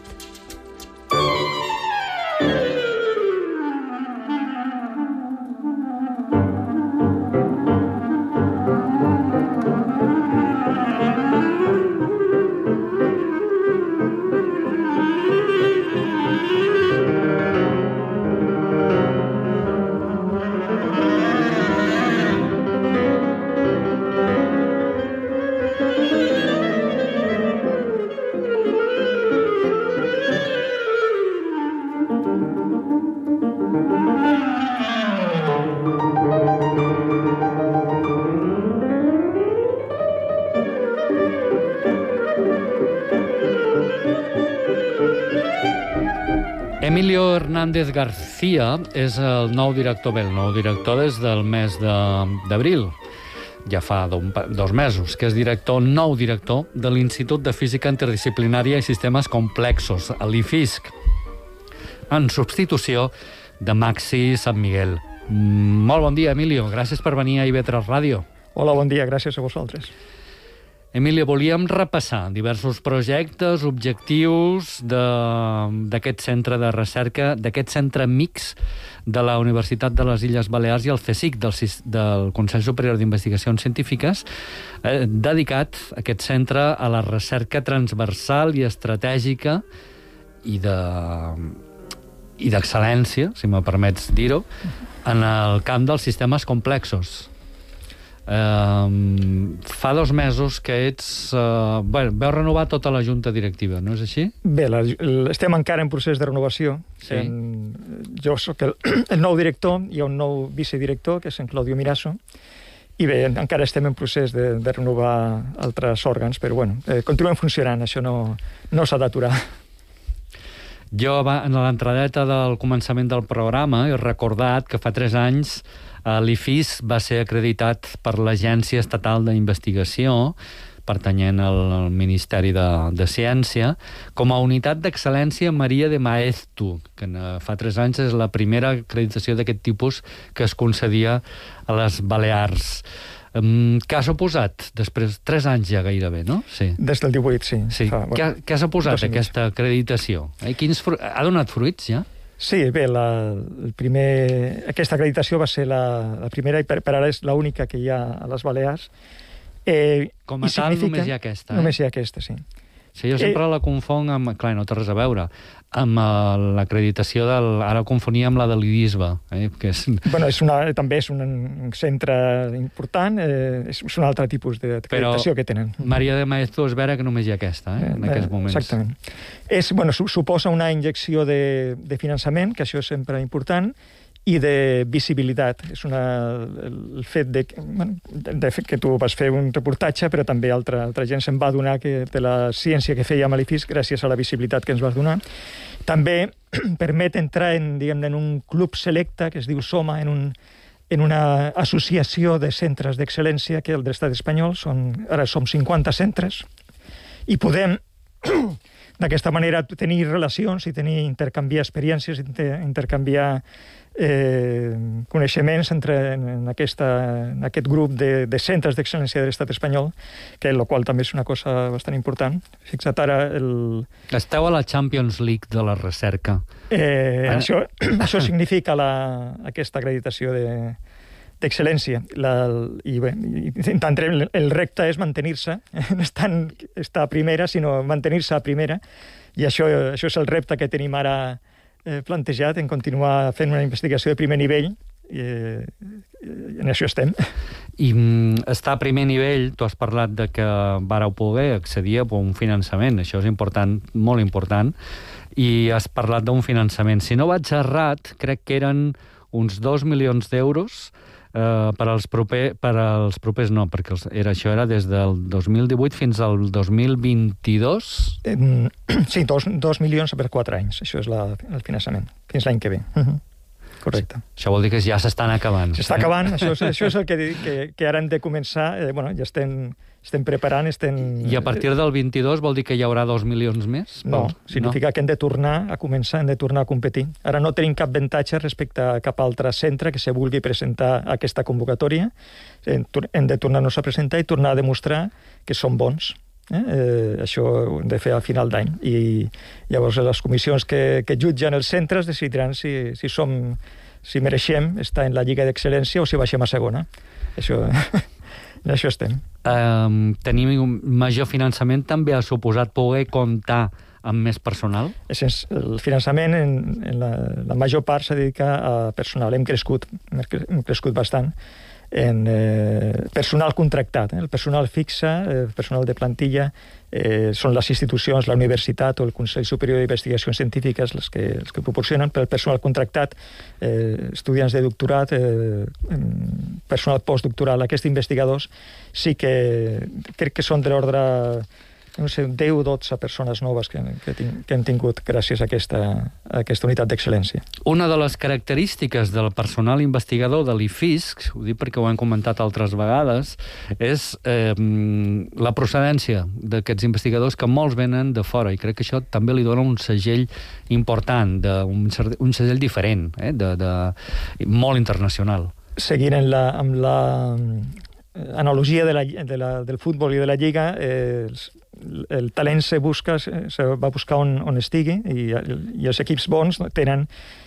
Emilio Hernández García és el nou director, bé, el nou director des del mes d'abril, ja fa dos mesos, que és director, nou director de l'Institut de Física Interdisciplinària i Sistemes Complexos, l'I F I S C, en substitució de Maxi San Miguel. Molt bon dia, Emilio. Gràcies per venir a I V tres Ràdio. Hola, bon dia. Gràcies a vosaltres. Emilio, volíem repassar diversos projectes, objectius d'aquest centre de recerca, d'aquest centre mix de la Universitat de les Illes Balears i el CSIC, del, del Consell Superior d'Investigacions Científiques, eh, dedicat, aquest centre, a la recerca transversal i estratègica i de i d'excel·lència, si me permets dir-ho, en el camp dels sistemes complexos. Uh, fa dos mesos que ets... Uh, bueno, veu renovar tota la junta directiva, no és així? Bé, la, estem encara en procés de renovació. Sí. En, jo soc el, el nou director, hi ha un nou vicedirector, que és en Claudio Mirasso, i bé, encara estem en procés de, de renovar altres òrgans, però bueno, eh, continuem funcionant, això no, no s'ha d'aturar. Jo, en l'entradeta del començament del programa, he recordat que fa tres anys l'I F I S va ser acreditat per l'Agència Estatal d'Investigació, pertanyent al Ministeri de, de Ciència, com a unitat d'excel·lència Maria de Maeztu, que fa tres anys és la primera acreditació d'aquest tipus que es concedia a les Balears. Um, què ha suposat? Després, tres anys ja gairebé, no? Sí. Des del divuit, sí. sí. Fa, què, què ha suposat aquesta acreditació? Eh, quins fru... Ha donat fruits, ja? Sí, bé, la, el primer, aquesta acreditació va ser la, la primera i per, per ara és l'única que hi ha a les Balears. Eh, Com a tal, només hi ha aquesta, eh? Només hi ha aquesta, sí. Sí, jo sempre eh, la confong amb... Clar, no té res a veure. Amb uh, l'acreditació del... Ara ho confonia amb la de l'IDISBA. Eh, que és... Bueno, és una, també és un centre important, eh, és un altre tipus d'acreditació que tenen. Maria de Maeztu és vera que només hi ha aquesta, eh, en eh, aquests moments. Exactament. És, bueno, suposa una injecció de, de finançament, que això és sempre important, i de visibilitat. És una, el fet de, bueno, de fet que tu vas fer un reportatge, però també altra, altra gent se'n va donar que, de la ciència que fèiem a l'I F I S gràcies a la visibilitat que ens vas donar. També permet entrar en, diguem, en un club selecte que es diu SOMA, en, un, en una associació de centres d'excel·lència que el de l'Estat espanyol, són, ara som cinquanta centres, I podem, d'aquesta manera, tenir relacions i tenir, intercanviar experiències, inter, intercanviar eh, coneixements entre, en, aquesta, en aquest grup de, de centres d'excel·lència de l'estat espanyol, que el qual també és una cosa bastant important. Fixa't ara... El... Esteu a la Champions League de la recerca. Eh, ah. això, això significa la, aquesta acreditació de, d'excel·lència. La, i bé, intentarem, el repte és mantenir-se, no és tant estar a primera, sinó mantenir-se a primera, i això, això és el repte que tenim ara eh, plantejat, en continuar fent una investigació de primer nivell, i eh, en això estem. I mm, estar a primer nivell, tu has parlat de que vareu poder accedir a un finançament, això és important, molt important, i has parlat d'un finançament. Si no vaig errat, crec que eren uns dos milions d'euros eh, per, als proper, per als propers, no, perquè els, era, això era des del dos mil divuit fins al dos mil vint-i-dos? Eh, sí, dos, dos milions per quatre anys, això és la, el finançament, fins l'any que ve. Uh-huh. Correcte. Això vol dir que ja s'estan acabant. S'està acabant, això, és, això és el que, que, que ara hem de començar, eh, bueno, ja estem, estem preparant, estem... I a partir del vint-i-dos vol dir que hi haurà dos milions més? No, Pel... significa no. que hem de tornar a començar, hem de tornar a competir. Ara no tenim cap avantatge respecte a cap altre centre que se vulgui presentar a aquesta convocatòria. Hem de tornar-nos a presentar i tornar a demostrar que som bons. Eh? Eh, això ho hem de fer al final d'any. I llavors les comissions que, que jutgen els centres decidiran si, si som... si mereixem estar en la Lliga d'Excel·lència o si baixem a segona. Això, en això estem. Um, tenir un major finançament també ha suposat poder comptar amb més personal? El finançament, en, en la, la major part, s'ha dedicat a personal. Hem crescut, hem crescut bastant en eh, personal contractat. Eh? El personal fixe, el eh, personal de plantilla, eh, són les institucions, la universitat o el Consell Superior d'Investigacions Científiques les que, els que proporcionen, però el personal contractat, eh, estudiants de doctorat, eh, personal postdoctoral, aquests investigadors, sí que crec que són de l'ordre, no sé, deu o dotze persones noves que, que, tinc, que hem tingut gràcies a aquesta, a aquesta unitat d'excel·lència. Una de les característiques del personal investigador de l'I F I S C, ho dic perquè ho hem comentat altres vegades, és eh, la procedència d'aquests investigadors que molts venen de fora, i crec que això també li dona un segell important, de, un, un segell diferent, eh, de, de, molt internacional. Seguint en la, amb la analogia de la, de la, del futbol i de la lliga, eh, el, el talent se busca, se, se va buscar on, on estigui, i, i els equips bons tenen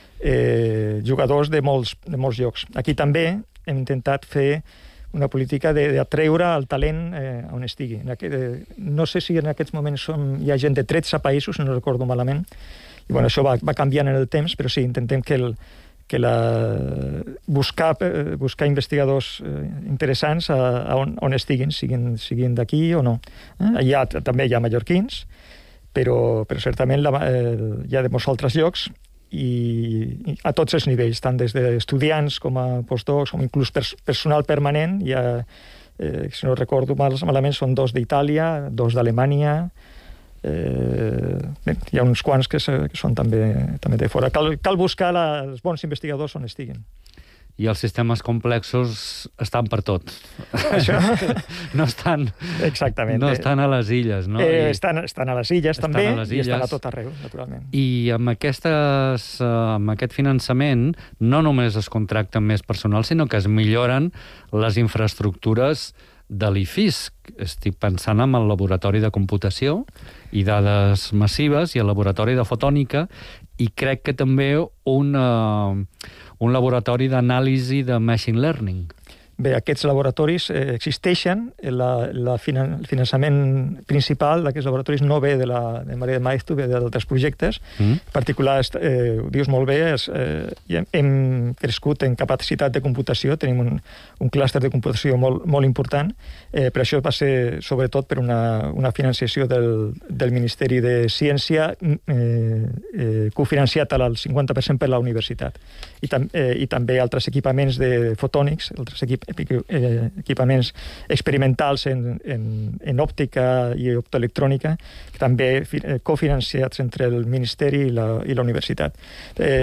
eh, jugadors de molts, de molts llocs. Aquí també hem intentat fer una política d'atreure el talent eh, on estigui. En aquest, eh, no sé si en aquests moments som, hi ha gent de tretze països, no recordo malament, i bueno, això va, va canviant en el temps, però sí, intentem que el que la, buscar, buscar investigadors interessants a, a on, on estiguin, siguin, siguin d'aquí o no. Eh? Hi ha, també hi ha mallorquins, però, però certament la, eh, hi ha de molts altres llocs i, i a tots els nivells, tant des d'estudiants com a postdocs, com inclús pers personal permanent. Hi ha, eh, si no recordo mal, malament, són dos d'Itàlia, dos d'Alemanya. Eh, bé, hi ha uns quants que, se, que són també, també de fora. Cal, cal buscar la, els bons investigadors on estiguin. I els sistemes complexos estan per tot. Això. No estan, exactament. No estan a les illes, no? Eh, estan, estan a les illes estan també, les illes. I estan a tot arreu, naturalment. I amb, aquestes, amb aquest finançament no només es contracten més personal, sinó que es milloren les infraestructures de l'I F I S C. Estic pensant en el laboratori de computació i dades massives i el laboratori de fotònica, i crec que també un, uh, un laboratori d'anàlisi de machine learning. Bé, aquests laboratoris eh, existeixen. La, la finan el finançament principal d'aquests laboratoris no ve de la de Maria de Maeztu, ve d'altres projectes. Mm. En particular, eh, ho dius molt bé, és, eh, hem crescut en capacitat de computació, tenim un, un clúster de computació molt, molt important, eh, però això va ser sobretot per una, una financiació del, del Ministeri de Ciència, eh, eh, cofinanciat al cinquanta per cent per la universitat. I, tam eh, i també altres equipaments de fotònics, altres equip equipaments experimentals en, en, en òptica i optoelectrònica, que també cofinanciats entre el Ministeri i la, i la universitat. Eh,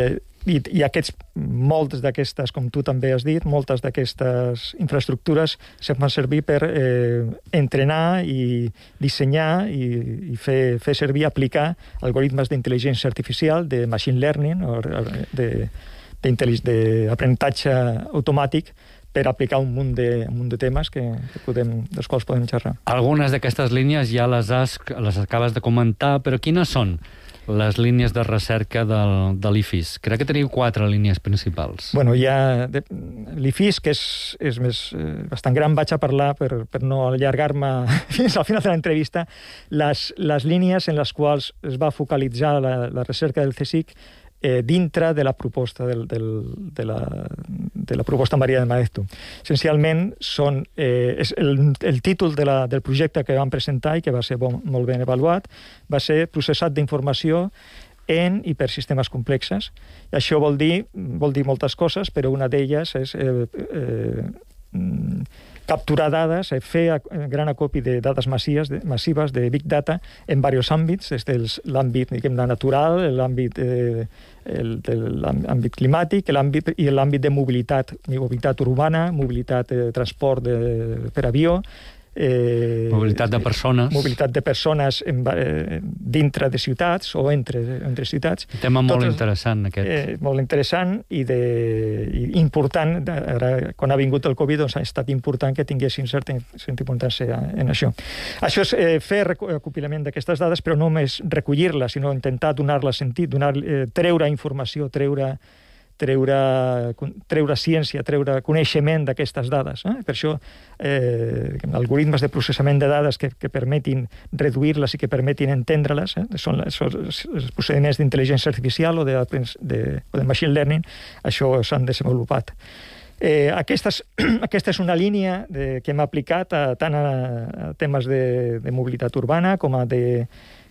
i, i aquests, moltes d'aquestes, com tu també has dit, moltes d'aquestes infraestructures se fan servir per eh, entrenar i dissenyar i, i fer, fer servir, aplicar algoritmes d'intel·ligència artificial, de machine learning, o de, d'aprenentatge automàtic, per aplicar un munt de, un munt de temes que, que podem, dels quals podem xerrar. Algunes d'aquestes línies ja les, has, les acabes de comentar, però quines són les línies de recerca del, de l'I F I S? Crec que teniu quatre línies principals. Bueno, hi ha l'I F I S, que és, és més, eh, bastant gran, vaig a parlar per, per no allargar-me fins al final de l'entrevista. Les, les línies en les quals es va focalitzar la, la recerca del CSIC eh, dintre de la proposta del, del, de, la, de la proposta Maria de Maeztu. Essencialment, són, eh, és el, el títol de la, del projecte que vam presentar i que va ser bon, molt ben avaluat, va ser Processat d'informació en i per sistemes complexes. I això vol dir, vol dir moltes coses, però una d'elles és eh, eh, capturar dades, eh, fer gran acopi de dades massives de, massives de Big Data en diversos àmbits, des de l'àmbit natural, l'àmbit eh, el, l'àmbit climàtic, l'àmbit i l'àmbit de mobilitat, mobilitat urbana, mobilitat de transport de, per avió, Eh, mobilitat de persones. Mobilitat de persones en, eh, dintre de ciutats o entre, entre ciutats. Un tema molt Totes, interessant, aquest. Eh, molt interessant i, de, i important. Ara, quan ha vingut el Covid, doncs ha estat important que tinguessin certa, certa importància en això. Això és eh, fer recopilament d'aquestes dades, però no només recollir-les, sinó intentar donar-les sentit, donar, eh, treure informació, treure treure, treure ciència, treure coneixement d'aquestes dades. Eh? Per això, eh, algoritmes de processament de dades que, que permetin reduir-les i que permetin entendre-les, eh? són, són els procediments d'intel·ligència artificial o de, de, o de machine learning, això s'han desenvolupat. Eh, aquesta, és, aquesta és una línia de, que hem aplicat a, tant a, a temes de, de mobilitat urbana com a de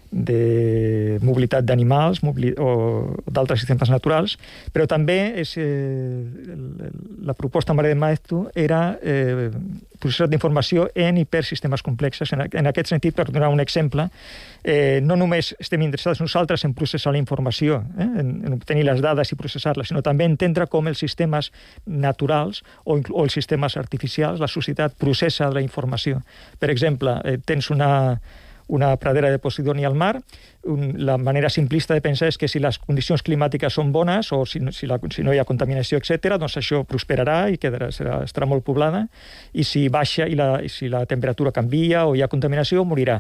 de mobilitat d'animals mobili o d'altres sistemes naturals, però també és, eh, la proposta Maria de Maeztu era eh, processat d'informació en i per sistemes complexes. En, en aquest sentit, per donar un exemple, eh, no només estem interessats nosaltres en processar la informació, eh, en, en obtenir les dades i processar-les, sinó també entendre com els sistemes naturals o, o els sistemes artificials, la societat processa la informació. Per exemple, eh, tens una una pradera de Posidoni al mar, un, la manera simplista de pensar és que si les condicions climàtiques són bones o si, si, la, si no hi ha contaminació, etcètera, doncs això prosperarà i quedarà, serà, estarà molt poblada, i si baixa i, la, i si la temperatura canvia o hi ha contaminació, morirà.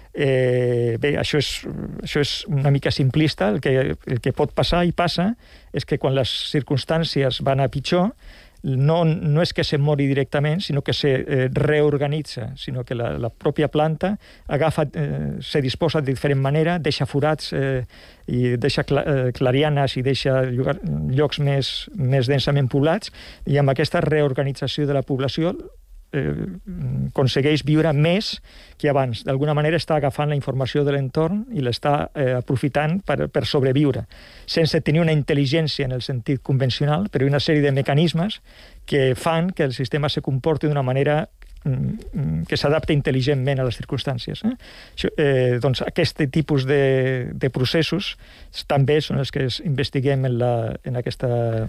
Eh, bé, això és, això és una mica simplista. El que, el que pot passar i passa és que quan les circumstàncies van a pitjor, No, no és que se mori directament, sinó que se eh, reorganitza, sinó que la, la pròpia planta agafa, eh, se disposa de diferent manera, deixa forats eh, i deixa cla, eh, clarianes i deixa llocs més, més densament poblats, i amb aquesta reorganització de la població eh, aconsegueix viure més que abans. D'alguna manera està agafant la informació de l'entorn i l'està eh, aprofitant per, per sobreviure, sense tenir una intel·ligència en el sentit convencional, però una sèrie de mecanismes que fan que el sistema se comporti d'una manera que s'adapta intel·ligentment a les circumstàncies. Eh? Això, eh, doncs aquest tipus de, de processos també són els que investiguem en, la, en aquesta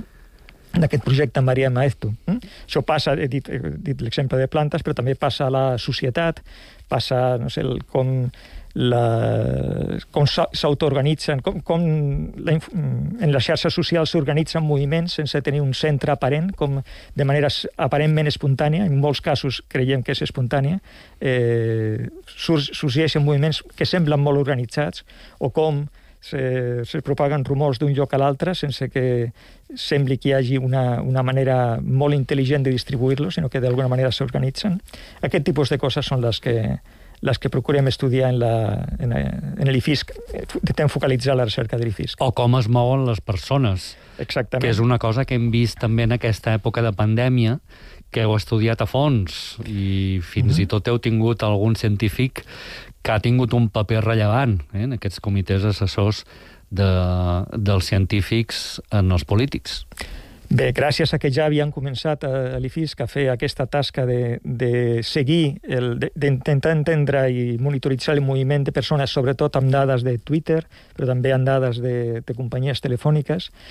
en aquest projecte Maria Maeztu. Mm? Això passa, he dit, he dit l'exemple de plantes, però també passa a la societat, passa, no sé, el, com, la, com s'autoorganitzen, com, com la, en les xarxes socials s'organitzen moviments sense tenir un centre aparent, com de manera aparentment espontània, en molts casos creiem que és espontània, eh, sorgeixen moviments que semblen molt organitzats, o com Se, se propaguen rumors d'un lloc a l'altre sense que sembli que hi hagi una, una manera molt intel·ligent de distribuir-los, sinó que d'alguna manera s'organitzen. Aquest tipus de coses són les que, les que procurem estudiar en, la, en, en l'I F I S, intentem focalitzar la recerca de l'I F I S. O com es mouen les persones. Exactament. Que és una cosa que hem vist també en aquesta època de pandèmia, que heu estudiat a fons, i fins mm-hmm. i tot heu tingut algun científic que ha tingut un paper rellevant eh, en aquests comitès assessors de, dels científics en els polítics. Bé, gràcies a que ja havien començat a l'I F I S a fer aquesta tasca de, de seguir, d'intentar entendre i monitoritzar el moviment de persones, sobretot amb dades de Twitter, però també amb dades de, de companyies telefòniques,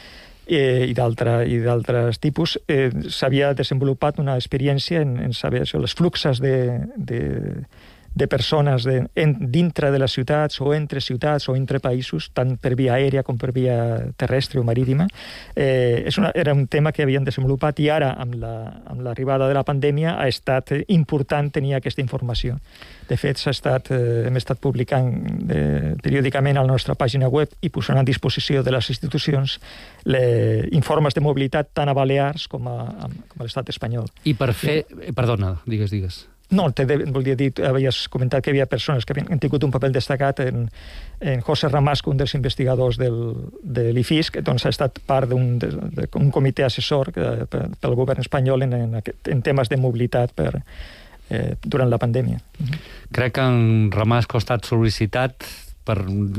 eh, i d'altres tipus, eh, s'havia desenvolupat una experiència en, en saber això, els fluxos de, de, de persones de, en, dintre de les ciutats o entre ciutats o entre països, tant per via aèria com per via terrestre o marítima. Eh, és una, era un tema que havien desenvolupat i ara, amb l'arribada la, de la pandèmia, ha estat important tenir aquesta informació. De fet, s'ha estat, eh, hem estat publicant eh, periòdicament a la nostra pàgina web i posant a disposició de les institucions le, informes de mobilitat tant a Balears com a, com a l'estat espanyol. I per fer... Perdona, digues, digues. No, te de, volia dir, havies comentat que hi havia persones que havien tingut un paper destacat en, en José Ramasco, un dels investigadors del, de l'I F I S, que doncs, ha estat part d'un de, de, un comitè assessor que, per, pel govern espanyol en, en, en temes de mobilitat per, eh, durant la pandèmia. Crec que en Ramasco ha estat sol·licitat per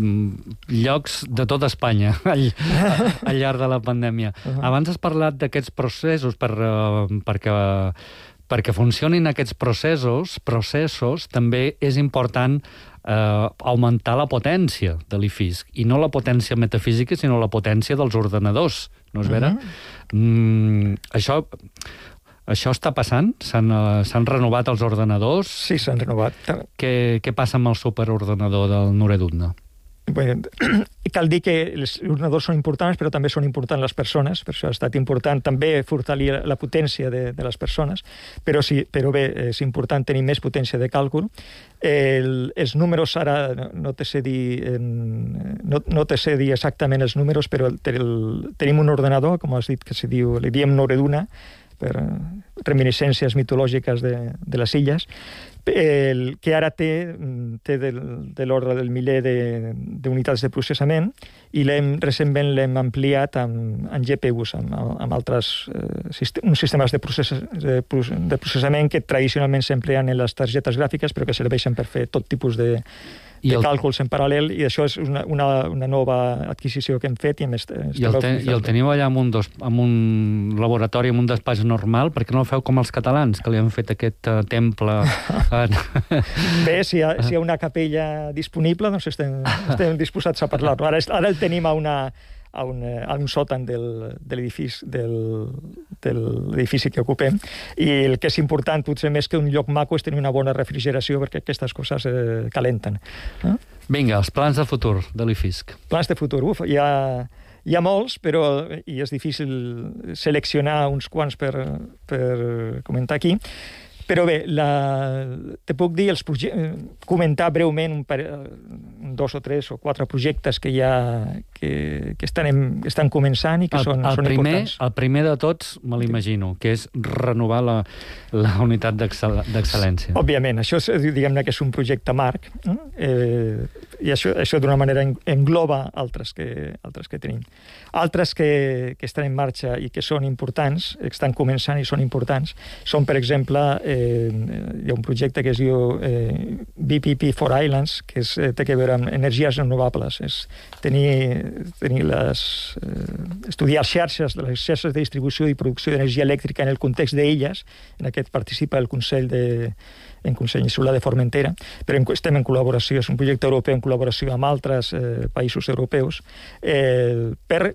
llocs de tota Espanya al, al llarg de la pandèmia. Uh-huh. Abans has parlat d'aquests processos per, uh, perquè... Perquè funcionin aquests processos, processos també és important eh, augmentar la potència de l'I F I S. I no la potència metafísica, sinó la potència dels ordenadors. No és vera? Uh-huh. mm, això, això està passant? S'han uh, renovat els ordenadors? Sí, s'han renovat. Què, què passa amb el superordenador del Nuredudna? Bé, cal dir que els ordenadors són importants, però també són importants les persones, per això ha estat important també fortalir la potència de, de les persones, però, sí, però bé, és important tenir més potència de càlcul. El, els números ara, no te sé dir, no, no te sé dir exactament els números, però el, el, tenim un ordenador, com has dit, que se diu, li diem Nuredudna, per reminiscències mitològiques de, de les illes, el que ara té, té de, de l'ordre del miler d'unitats de, de processament i l'hem, recentment l'hem ampliat amb, amb G P Us, amb, amb altres eh, sistem, uns sistemes de, process, de, de processament que tradicionalment s'empleen en les targetes gràfiques però que serveixen per fer tot tipus de, de el... càlculs en paral·lel, i això és una, una, una nova adquisició que hem fet. I, a més, I, el, te, i el teniu allà en un, dos, en un laboratori, en un despatx normal? Per què no el feu com els catalans, que li han fet aquest uh, temple? Bé, si hi, ha, si hi ha una capella disponible, doncs estem, estem disposats a parlar-ho. Ara, ara el tenim a una... a un, a un sòtan del, de l'edifici del, de l'edifici que ocupem, i el que és important, potser més que un lloc maco, és tenir una bona refrigeració, perquè aquestes coses eh, calenten. Eh? Vinga, els plans de futur de l'I F I S C. Plans de futur, uf, hi ha, hi ha molts, però i és difícil seleccionar uns quants per, per comentar aquí. Però bé, la, te puc dir, els comentar breument un, un dos o tres o quatre projectes que hi ha, que, que, estan, en, que estan començant i que el, són, el són primer, importants. El primer de tots, me l'imagino, que és renovar la, la unitat d'excel·lència. Òbviament, això és, diguem-ne que és un projecte marc, eh, i això, això d'una manera engloba altres que, altres que tenim. Altres que, que estan en marxa i que són importants, que estan començant i són importants, són, per exemple, eh, hi ha un projecte que es diu eh, B P P for Islands, que és, eh, té a veure amb energies renovables. És tenir, tenir les, eh, estudiar les xarxes, les xarxes de distribució i producció d'energia elèctrica en el context d'elles. En aquest participa el Consell de en Consell Insular de Formentera, però estem en col·laboració, és un projecte europeu en col·laboració amb altres eh, països europeus, eh, per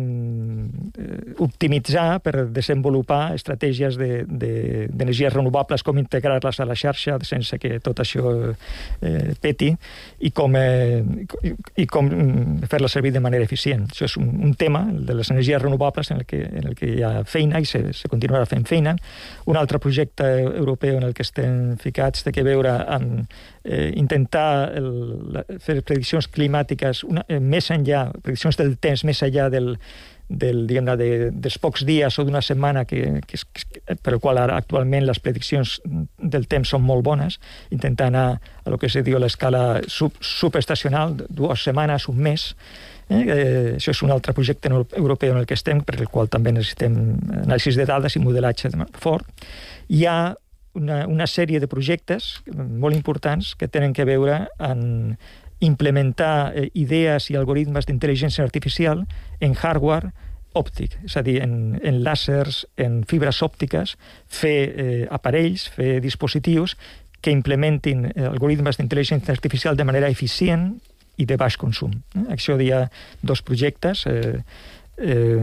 mm, optimitzar, per desenvolupar estratègies d'energies de, de, renovables, com integrar-les a la xarxa sense que tot això eh, peti, i com, eh, i, i com fer-la servir de manera eficient. Això és un, un tema, el de les energies renovables, en el que, en el que hi ha feina i se, se continuarà fent feina. Un altre projecte europeu en el que estem ficats té a veure amb eh, intentar el, la, fer prediccions climàtiques una, eh, més enllà, prediccions del temps més enllà del, del, diguem-ne, de, dels pocs dies o d'una setmana que, que, que, per el qual ara actualment les prediccions del temps són molt bones, intentar anar a lo que se diu l'escala sub, subestacional, dues setmanes, un mes. Eh, eh, això és un altre projecte europeu en el que estem, per el qual també necessitem anàlisis de dades i modelatge fort. Hi ha Una, una sèrie de projectes molt importants que tenen a veure en implementar eh, idees i algoritmes d'intel·ligència artificial en hardware òptic, és a dir, en, en làsers, en fibres òptiques, fer eh, aparells, fer dispositius que implementin eh, algoritmes d'intel·ligència artificial de manera eficient i de baix consum. Eh? Això hi ha dos projectes, eh, eh,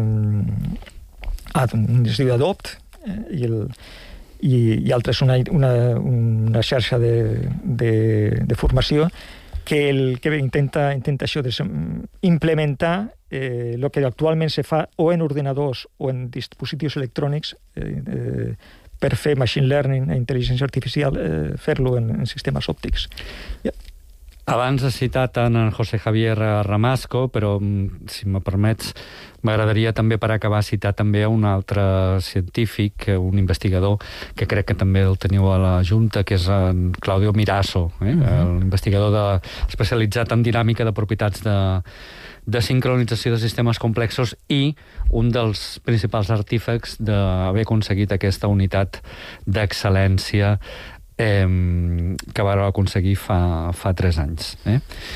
ah, un es diu Adopt, eh, i, el, i, i altres una, una, una xarxa de, de, de formació que, el, que intenta, intenta això, de implementar eh, el que actualment se fa o en ordinadors o en dispositius electrònics eh, eh, per fer machine learning e intel·ligència artificial, eh, fer-lo en, en sistemes òptics. Yeah. Abans has citat en José Javier Ramasco, però, si me permets, m'agradaria també, per acabar, citar també un altre científic, un investigador, que crec que també el teniu a la Junta, que és en Claudio Mirasso, eh? Uh-huh. L'investigador de, especialitzat en dinàmica de propietats de, de sincronització de sistemes complexos i un dels principals artífecs d'haver aconseguit aquesta unitat d'excel·lència Eh, que va aconseguir fa, fa tres anys. Eh?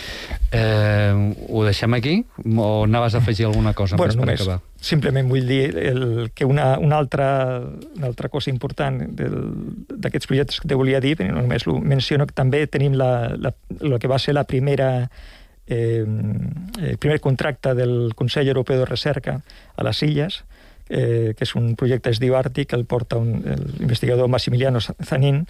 Eh, ho deixem aquí? O anaves a afegir alguna cosa bueno, més per només, acabar? Simplement vull dir el, que una, una, altra, una altra cosa important d'aquests projectes que te volia dir, no només ho menciono, que també tenim la, la, el que va ser la primera eh, el primer contracte del Consell Europeu de Recerca a les Illes, eh, que és un projecte es diu Àrtic, el porta l'investigador Massimiliano Zanin,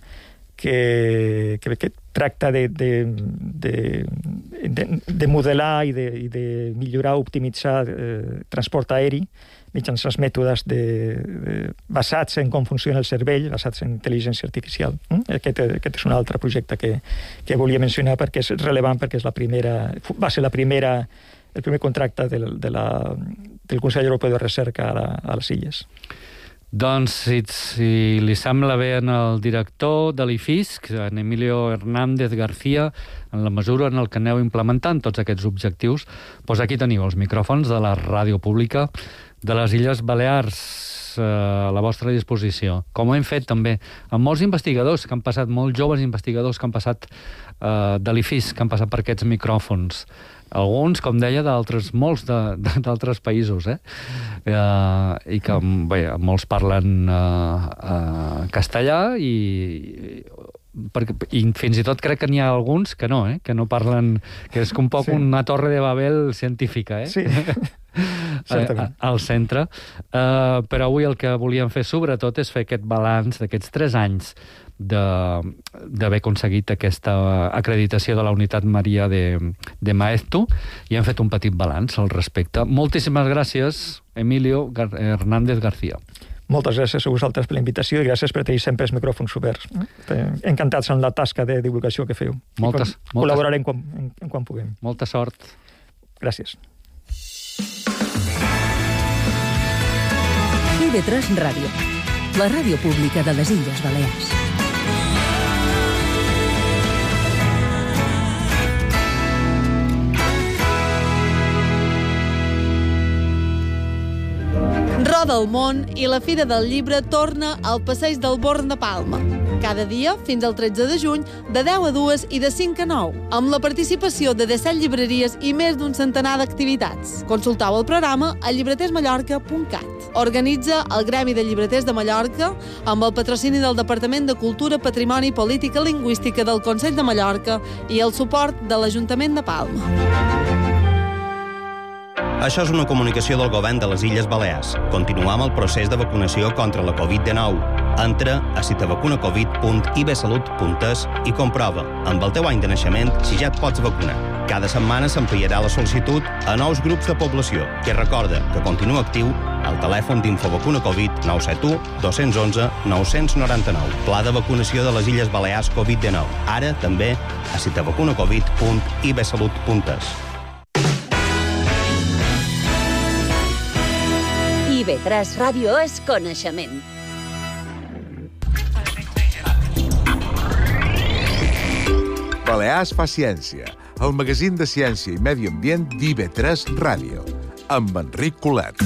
que, que, que tracta de, de, de, de, de modelar i de, i de millorar, optimitzar eh, transport aeri mitjançant els mètodes de, de, basats en com funciona el cervell, basats en intel·ligència artificial. Mm? Aquest, aquest és un altre projecte que, que volia mencionar perquè és rellevant, perquè és la primera, va ser la primera, el primer contracte del, de la, del Consell Europeu de Recerca a, la, a les Illes. Doncs, si, si li sembla bé en el director de l'I F I S C, en Emilio Hernández García, en la mesura en el que aneu implementant tots aquests objectius, doncs aquí teniu els micròfons de la ràdio pública de les Illes Balears eh, a la vostra disposició. Com ho hem fet també amb molts investigadors que han passat, molts joves investigadors que han passat eh, de l'I F I S C, que han passat per aquests micròfons. Alguns, com deia, d'altres, molts d'altres països, eh? eh? I que, bé, molts parlen eh, eh, castellà i, perquè, i fins i tot crec que n'hi ha alguns que no, eh? Que no parlen, que és un poc sí. Una torre de Babel científica, eh? Sí, certament. Al centre. Eh, però avui el que volíem fer, sobretot, és fer aquest balanç d'aquests tres anys d'haver aconseguit aquesta acreditació de la Unitat Maria de, de Maeztu, i hem fet un petit balanç al respecte. Moltíssimes gràcies, Emilio Gar- Hernández García. Moltes gràcies a vosaltres per la invitació i gràcies per tenir sempre els micròfons oberts. Encantats en la tasca de divulgació que feu. Moltes, moltes... Col·laborarem quan, en, en quan puguem. Molta sort. Gràcies. I V tres Ràdio, la ràdio pública de les Illes Balears. Roda el món i la Fira del Llibre torna al Passeig del Born de Palma. Cada dia, fins al tretze de juny, de deu a dues i de cinc a nou, amb la participació de disset llibreries i més d'un centenar d'activitats. Consulteu el programa a llibreters mallorca punt cat. Organitza el Gremi de Llibreters de Mallorca amb el patrocini del Departament de Cultura, Patrimoni i Política Lingüística del Consell de Mallorca i el suport de l'Ajuntament de Palma. Això és una comunicació del Govern de les Illes Balears. Continuem el procés de vacunació contra la covid dinou. Entra a citavacunacovid punt i b salut punt es i comprova, amb el teu any de naixement, si ja et pots vacunar. Cada setmana s'ampliarà la sol·licitud a nous grups de població, que recorda que continua actiu el telèfon d'Infovacuna Covid nou set u dos un u nou nou nou. Pla de vacunació de les Illes Balears covid dinou. Ara també a citavacunacovid punt i b salut punt es. I V tres Ràdio és coneixement. Balears fa ciència, el magazín de ciència i medi ambient d'I V tres Ràdio, amb Enric Colet.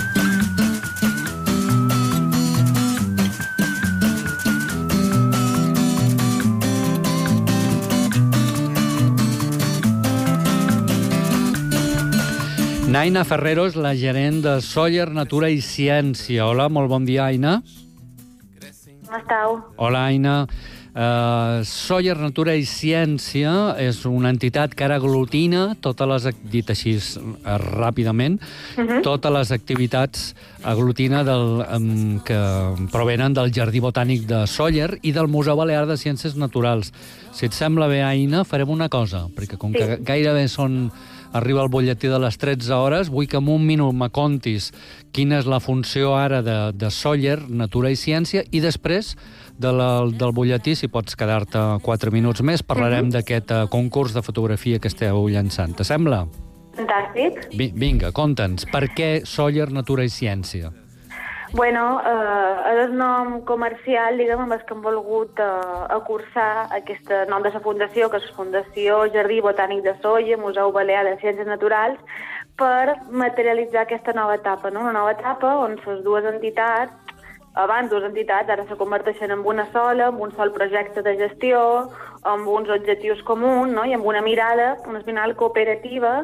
Aina Ferrero és la gerent de Sóller Natura i Ciència. Hola, molt bon dia, Aina. Com esteu? Hola, Aina. Uh, Sóller Natura i Ciència és una entitat que ara aglutina totes les, dit així uh, ràpidament, uh-huh. totes les activitats aglutina del, um, que provenen del Jardí Botànic de Sóller i del Museu Balear de Ciències Naturals. Si et sembla bé, Aina, farem una cosa, perquè com sí. que gairebé són... arriba el butlletí de les tretze hores, vull que en un minut me contis quina és la funció ara de, de Sóller, Natura i Ciència, i després de la, del butlletí, si pots quedar-te quatre minuts més, parlarem uh-huh. d'aquest uh, concurs de fotografia que esteu llançant. Te sembla? Fantàstic. Vi, vinga, conta'ns, per què Sóller, Natura i Ciència? Bueno, eh, és el nom comercial, diguem, amb el que hem volgut eh, acursar aquest nom de la fundació, que és Fundació Jardí Botànic de Sóller, Museu Balear de Ciències Naturals, per materialitzar aquesta nova etapa, no? Una nova etapa on les dues entitats, abans dues entitats, ara se converteixen en una sola, amb un sol projecte de gestió, amb uns objectius comuns, no? I amb una mirada, una final cooperativa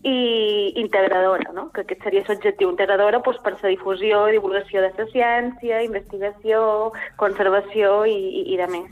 i integradora, no? Que aquest seria l'objectiu, integradora doncs, per la difusió i divulgació de la ciència, investigació, conservació i, i, i de més.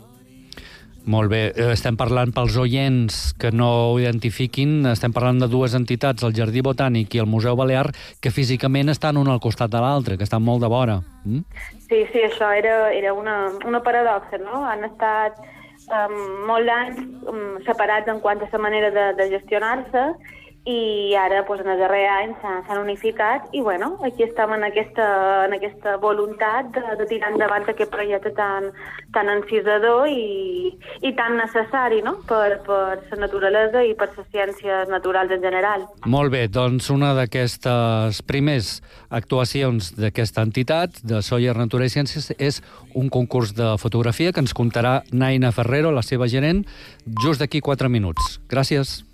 Molt bé, estem parlant pels oients que no ho identifiquin, estem parlant de dues entitats, el Jardí Botànic i el Museu Balear, que físicament estan un al costat de l'altre, que estan molt de vora. Mm? Sí, sí, això era, era una, una paradoxa, no? Han estat um, molts anys um, separats en quant a la manera de, de gestionar-se, i ara, doncs, en el darrer any s'han unificat i, bueno, aquí estem en aquesta, en aquesta voluntat de, de tirar endavant aquest projecte tan, tan encisador i, i tan necessari, no?, per, per la naturalesa i per les ciències naturals en general. Molt bé, doncs una d'aquestes primers actuacions d'aquesta entitat, de Sóller Natura i Ciències, és un concurs de fotografia que ens contarà Naina Ferrero, la seva gerent, just d'aquí quatre minuts. Gràcies.